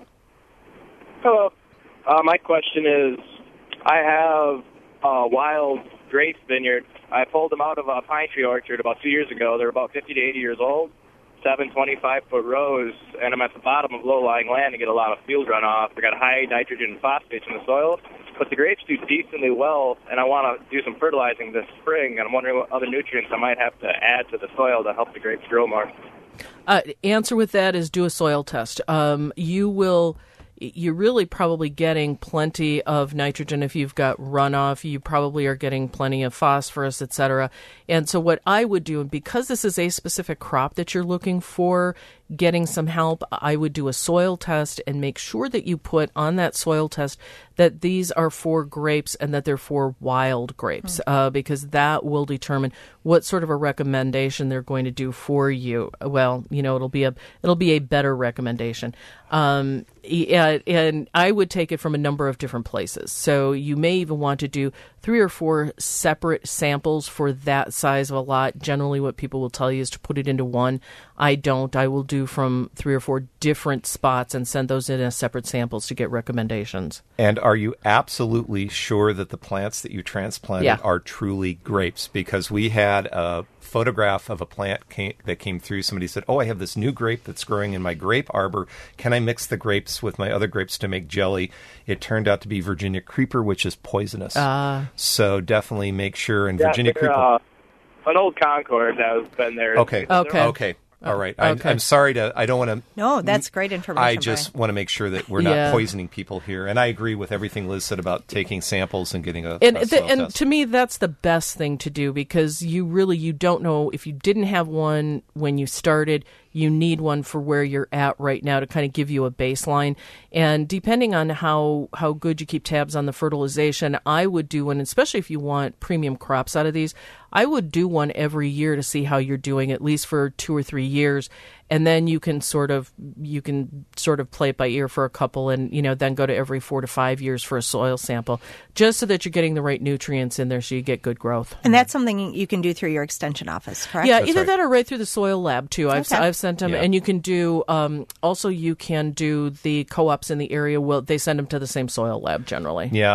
Hello. Uh, my question is, I have a wild grape vineyard. I pulled them out of a pine tree orchard about two years ago. They're about fifty to eighty years old, seven twenty-five-foot rows, and I'm at the bottom of low-lying land to get a lot of field runoff. I got high nitrogen and phosphates in the soil, but the grapes do decently well, and I want to do some fertilizing this spring, and I'm wondering what other nutrients I might have to add to the soil to help the grapes grow more. Uh, answer with that is do a soil test. Um, you will. You're really probably getting plenty of nitrogen if you've got runoff. You probably are getting plenty of phosphorus, et cetera. And so what I would do, and because this is a specific crop that you're looking for, getting some help, I would do a soil test and make sure that you put on that soil test that these are for grapes and that they're for wild grapes, Hmm. uh, because that will determine what sort of a recommendation they're going to do for you. Well, you know, it'll be a it'll be a better recommendation. Um, yeah, and I would take it from a number of different places. So you may even want to do three or four separate samples for that size of a lot. Generally, what people will tell you is to put it into one. I don't. I will do from three or four different spots and send those in as separate samples to get recommendations. And are you absolutely sure that the plants that you transplanted Yeah. are truly grapes? Because we had a photograph of a plant came, that came through. Somebody said, oh, I have this new grape that's growing in my grape arbor. Can I mix the grapes with my other grapes to make jelly? It turned out to be Virginia creeper, which is poisonous. Ah. So definitely make sure. And Yeah, Virginia they're, creeper... Uh, an old Concord that has been there. Okay. Okay. Okay. All right. I'm, Okay. I'm sorry to. I don't want to. No, that's great information. I just want to make sure that we're not Yeah. poisoning people here. And I agree with everything Liz said about taking samples and getting a, And a the, soil and test. to me, that's the best thing to do because you really you don't know if you didn't have one when you started. You need one for where you're at right now to kind of give you a baseline. And depending on how, how good you keep tabs on the fertilization, I would do one, especially if you want premium crops out of these, I would do one every year to see how you're doing, at least for two or three years. And then you can sort of you can sort of play it by ear for a couple and, you know, then go to every four to five years for a soil sample, just so that you're getting the right nutrients in there so you get good growth. And that's something you can do through your extension office, correct? Yeah, either that or right through the soil lab too. I've Okay. I've sent them, Yeah. and you can do um, also you can do the co-ops in the area. Will they send them to the same soil lab generally? Yeah, um,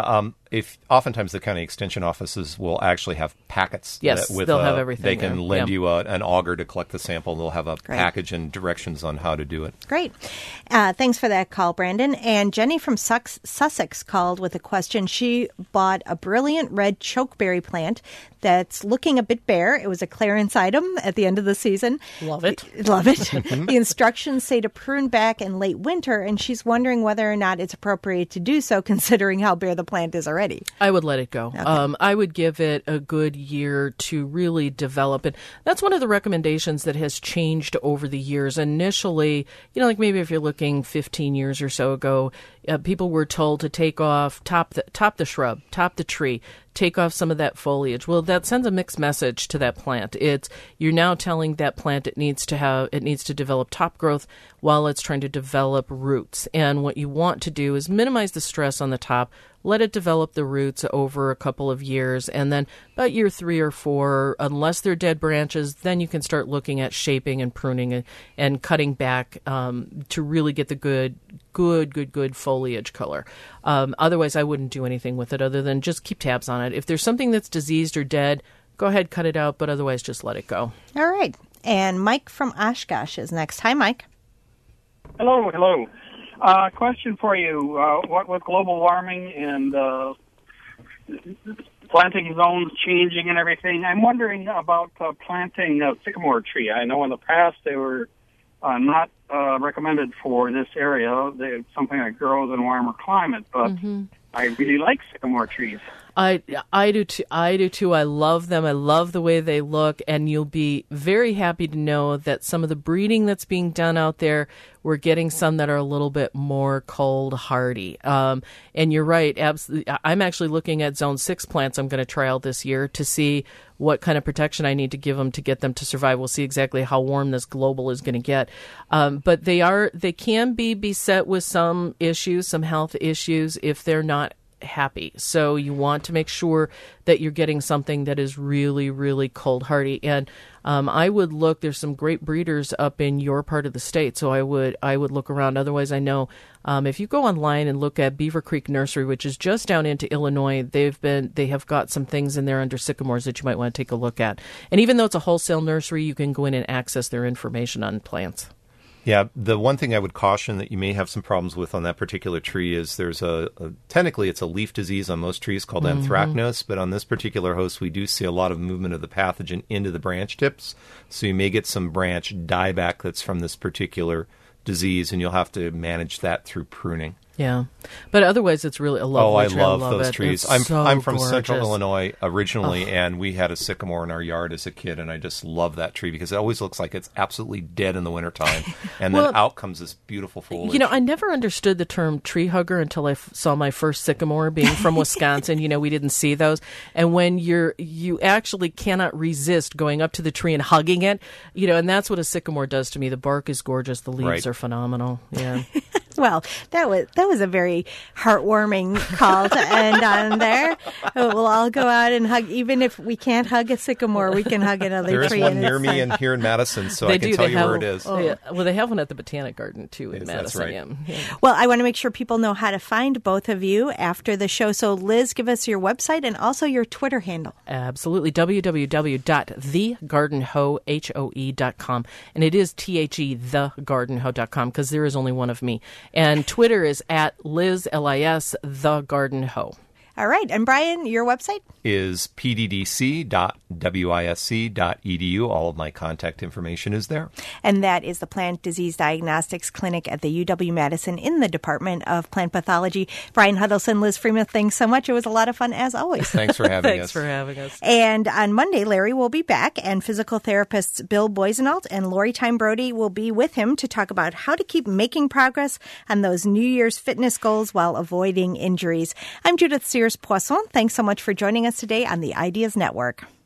if oftentimes the county extension offices will actually have packets. Yes, that with, they'll uh, have everything They can there. lend Yeah. you a, an auger to collect the sample. They'll have a Great. package and directions on how to do it. Great. Uh, thanks for that call, Brandon. And Jenny from Sus- Sussex called with a question. She bought a brilliant red chokeberry plant that's looking a bit bare. It was a clearance item at the end of the season. Love it. Love it. The instructions say to prune back in late winter, and she's wondering whether or not it's appropriate to do so, considering how bare the plant is already. I would let it go. Um, I would give it a good year to really develop it. That's one of the recommendations that has changed over the years. Initially, you know, like maybe if you're looking fifteen years or so ago, uh, people were told to take off, top the, top the shrub, top the tree, take off some of that foliage. Well, that sends a mixed message to that plant. It's you're now telling that plant it needs to have it needs to develop top growth while it's trying to develop roots. And what you want to do is minimize the stress on the top. Let it develop the roots over a couple of years, and then about year three or four, unless they're dead branches, then you can start looking at shaping and pruning and, and cutting back um, to really get the good, good, good, good foliage color. Um, otherwise, I wouldn't do anything with it other than just keep tabs on it. If there's something that's diseased or dead, go ahead, cut it out, but otherwise just let it go. All right. And Mike from Oshkosh is next. Hi, Mike. Hello, hello. Uh, question for you. Uh, what with global warming and uh, planting zones changing and everything, I'm wondering about uh, planting a sycamore tree. I know in the past they were uh, not uh, recommended for this area. They're something that grows in a warmer climate, but Mm-hmm. I really like sycamore trees. I, I do too. I do too. I love them. I love the way they look, and you'll be very happy to know that some of the breeding that's being done out there, we're getting some that are a little bit more cold hardy. Um, and you're right. Absolutely. I'm actually looking at zone six plants I'm going to try out this year to see what kind of protection I need to give them to get them to survive. We'll see exactly how warm this global is going to get. Um, but they are, they can be beset with some issues, some health issues if they're not happy. So you want to make sure that you're getting something that is really, really cold hardy. And um, I would look, there's some great breeders up in your part of the state. So I would, I would look around. Otherwise, I know um, if you go online and look at Beaver Creek Nursery, which is just down into Illinois, they've been, they have got some things in there under sycamores that you might want to take a look at. And even though it's a wholesale nursery, you can go in and access their information on plants. Yeah, the one thing I would caution that you may have some problems with on that particular tree is there's a, a technically it's a leaf disease on most trees called Mm-hmm. anthracnose, but on this particular host we do see a lot of movement of the pathogen into the branch tips, so you may get some branch dieback that's from this particular disease, and you'll have to manage that through pruning. Yeah, but otherwise it's really a lovely Oh, I tree. love, I love those it. trees. It's I'm so I'm from gorgeous. Central Illinois originally, Oh. and we had a sycamore in our yard as a kid, and I just love that tree because it always looks like it's absolutely dead in the wintertime, and Well, then out comes this beautiful foliage. You know, I never understood the term tree hugger until I f- saw my first sycamore. Being from Wisconsin, you know, we didn't see those. And when you're, you actually cannot resist going up to the tree and hugging it, you know, and that's what a sycamore does to me. The bark is gorgeous. The leaves Right. are phenomenal. Yeah. Well, that was that was a very heartwarming call to end on there. We'll all go out and hug. Even if we can't hug a sycamore, we can hug another there is tree. one and near it's me fun. and here in Madison, so They I can do. tell They you have, where it is. Oh, yeah. Well, they have one at the Botanic Garden, too, in Yes, that's Madison. right. Yeah. Yeah. Well, I want to make sure people know how to find both of you after the show. So, Liz, give us your website and also your Twitter handle. Absolutely. w w w dot the garden hoe dot com. And it is T H E, the garden hoe dot com, because there is only one of me. And Twitter is at Liz, L I S, the garden hoe. All right. And Brian, your website? Is p d d c dot wisc dot e d u. All of my contact information is there. And that is the Plant Disease Diagnostics Clinic at the U W-Madison in the Department of Plant Pathology. Brian Huddleston, Liz Freeman, thanks so much. It was a lot of fun as always. Thanks for having Thanks us. for having us. And on Monday, Larry will be back, and physical therapists Bill Boisenalt and Lori Time Brody will be with him to talk about how to keep making progress on those New Year's fitness goals while avoiding injuries. I'm Judith Sears Poisson. Thanks so much for joining us today on the Ideas Network.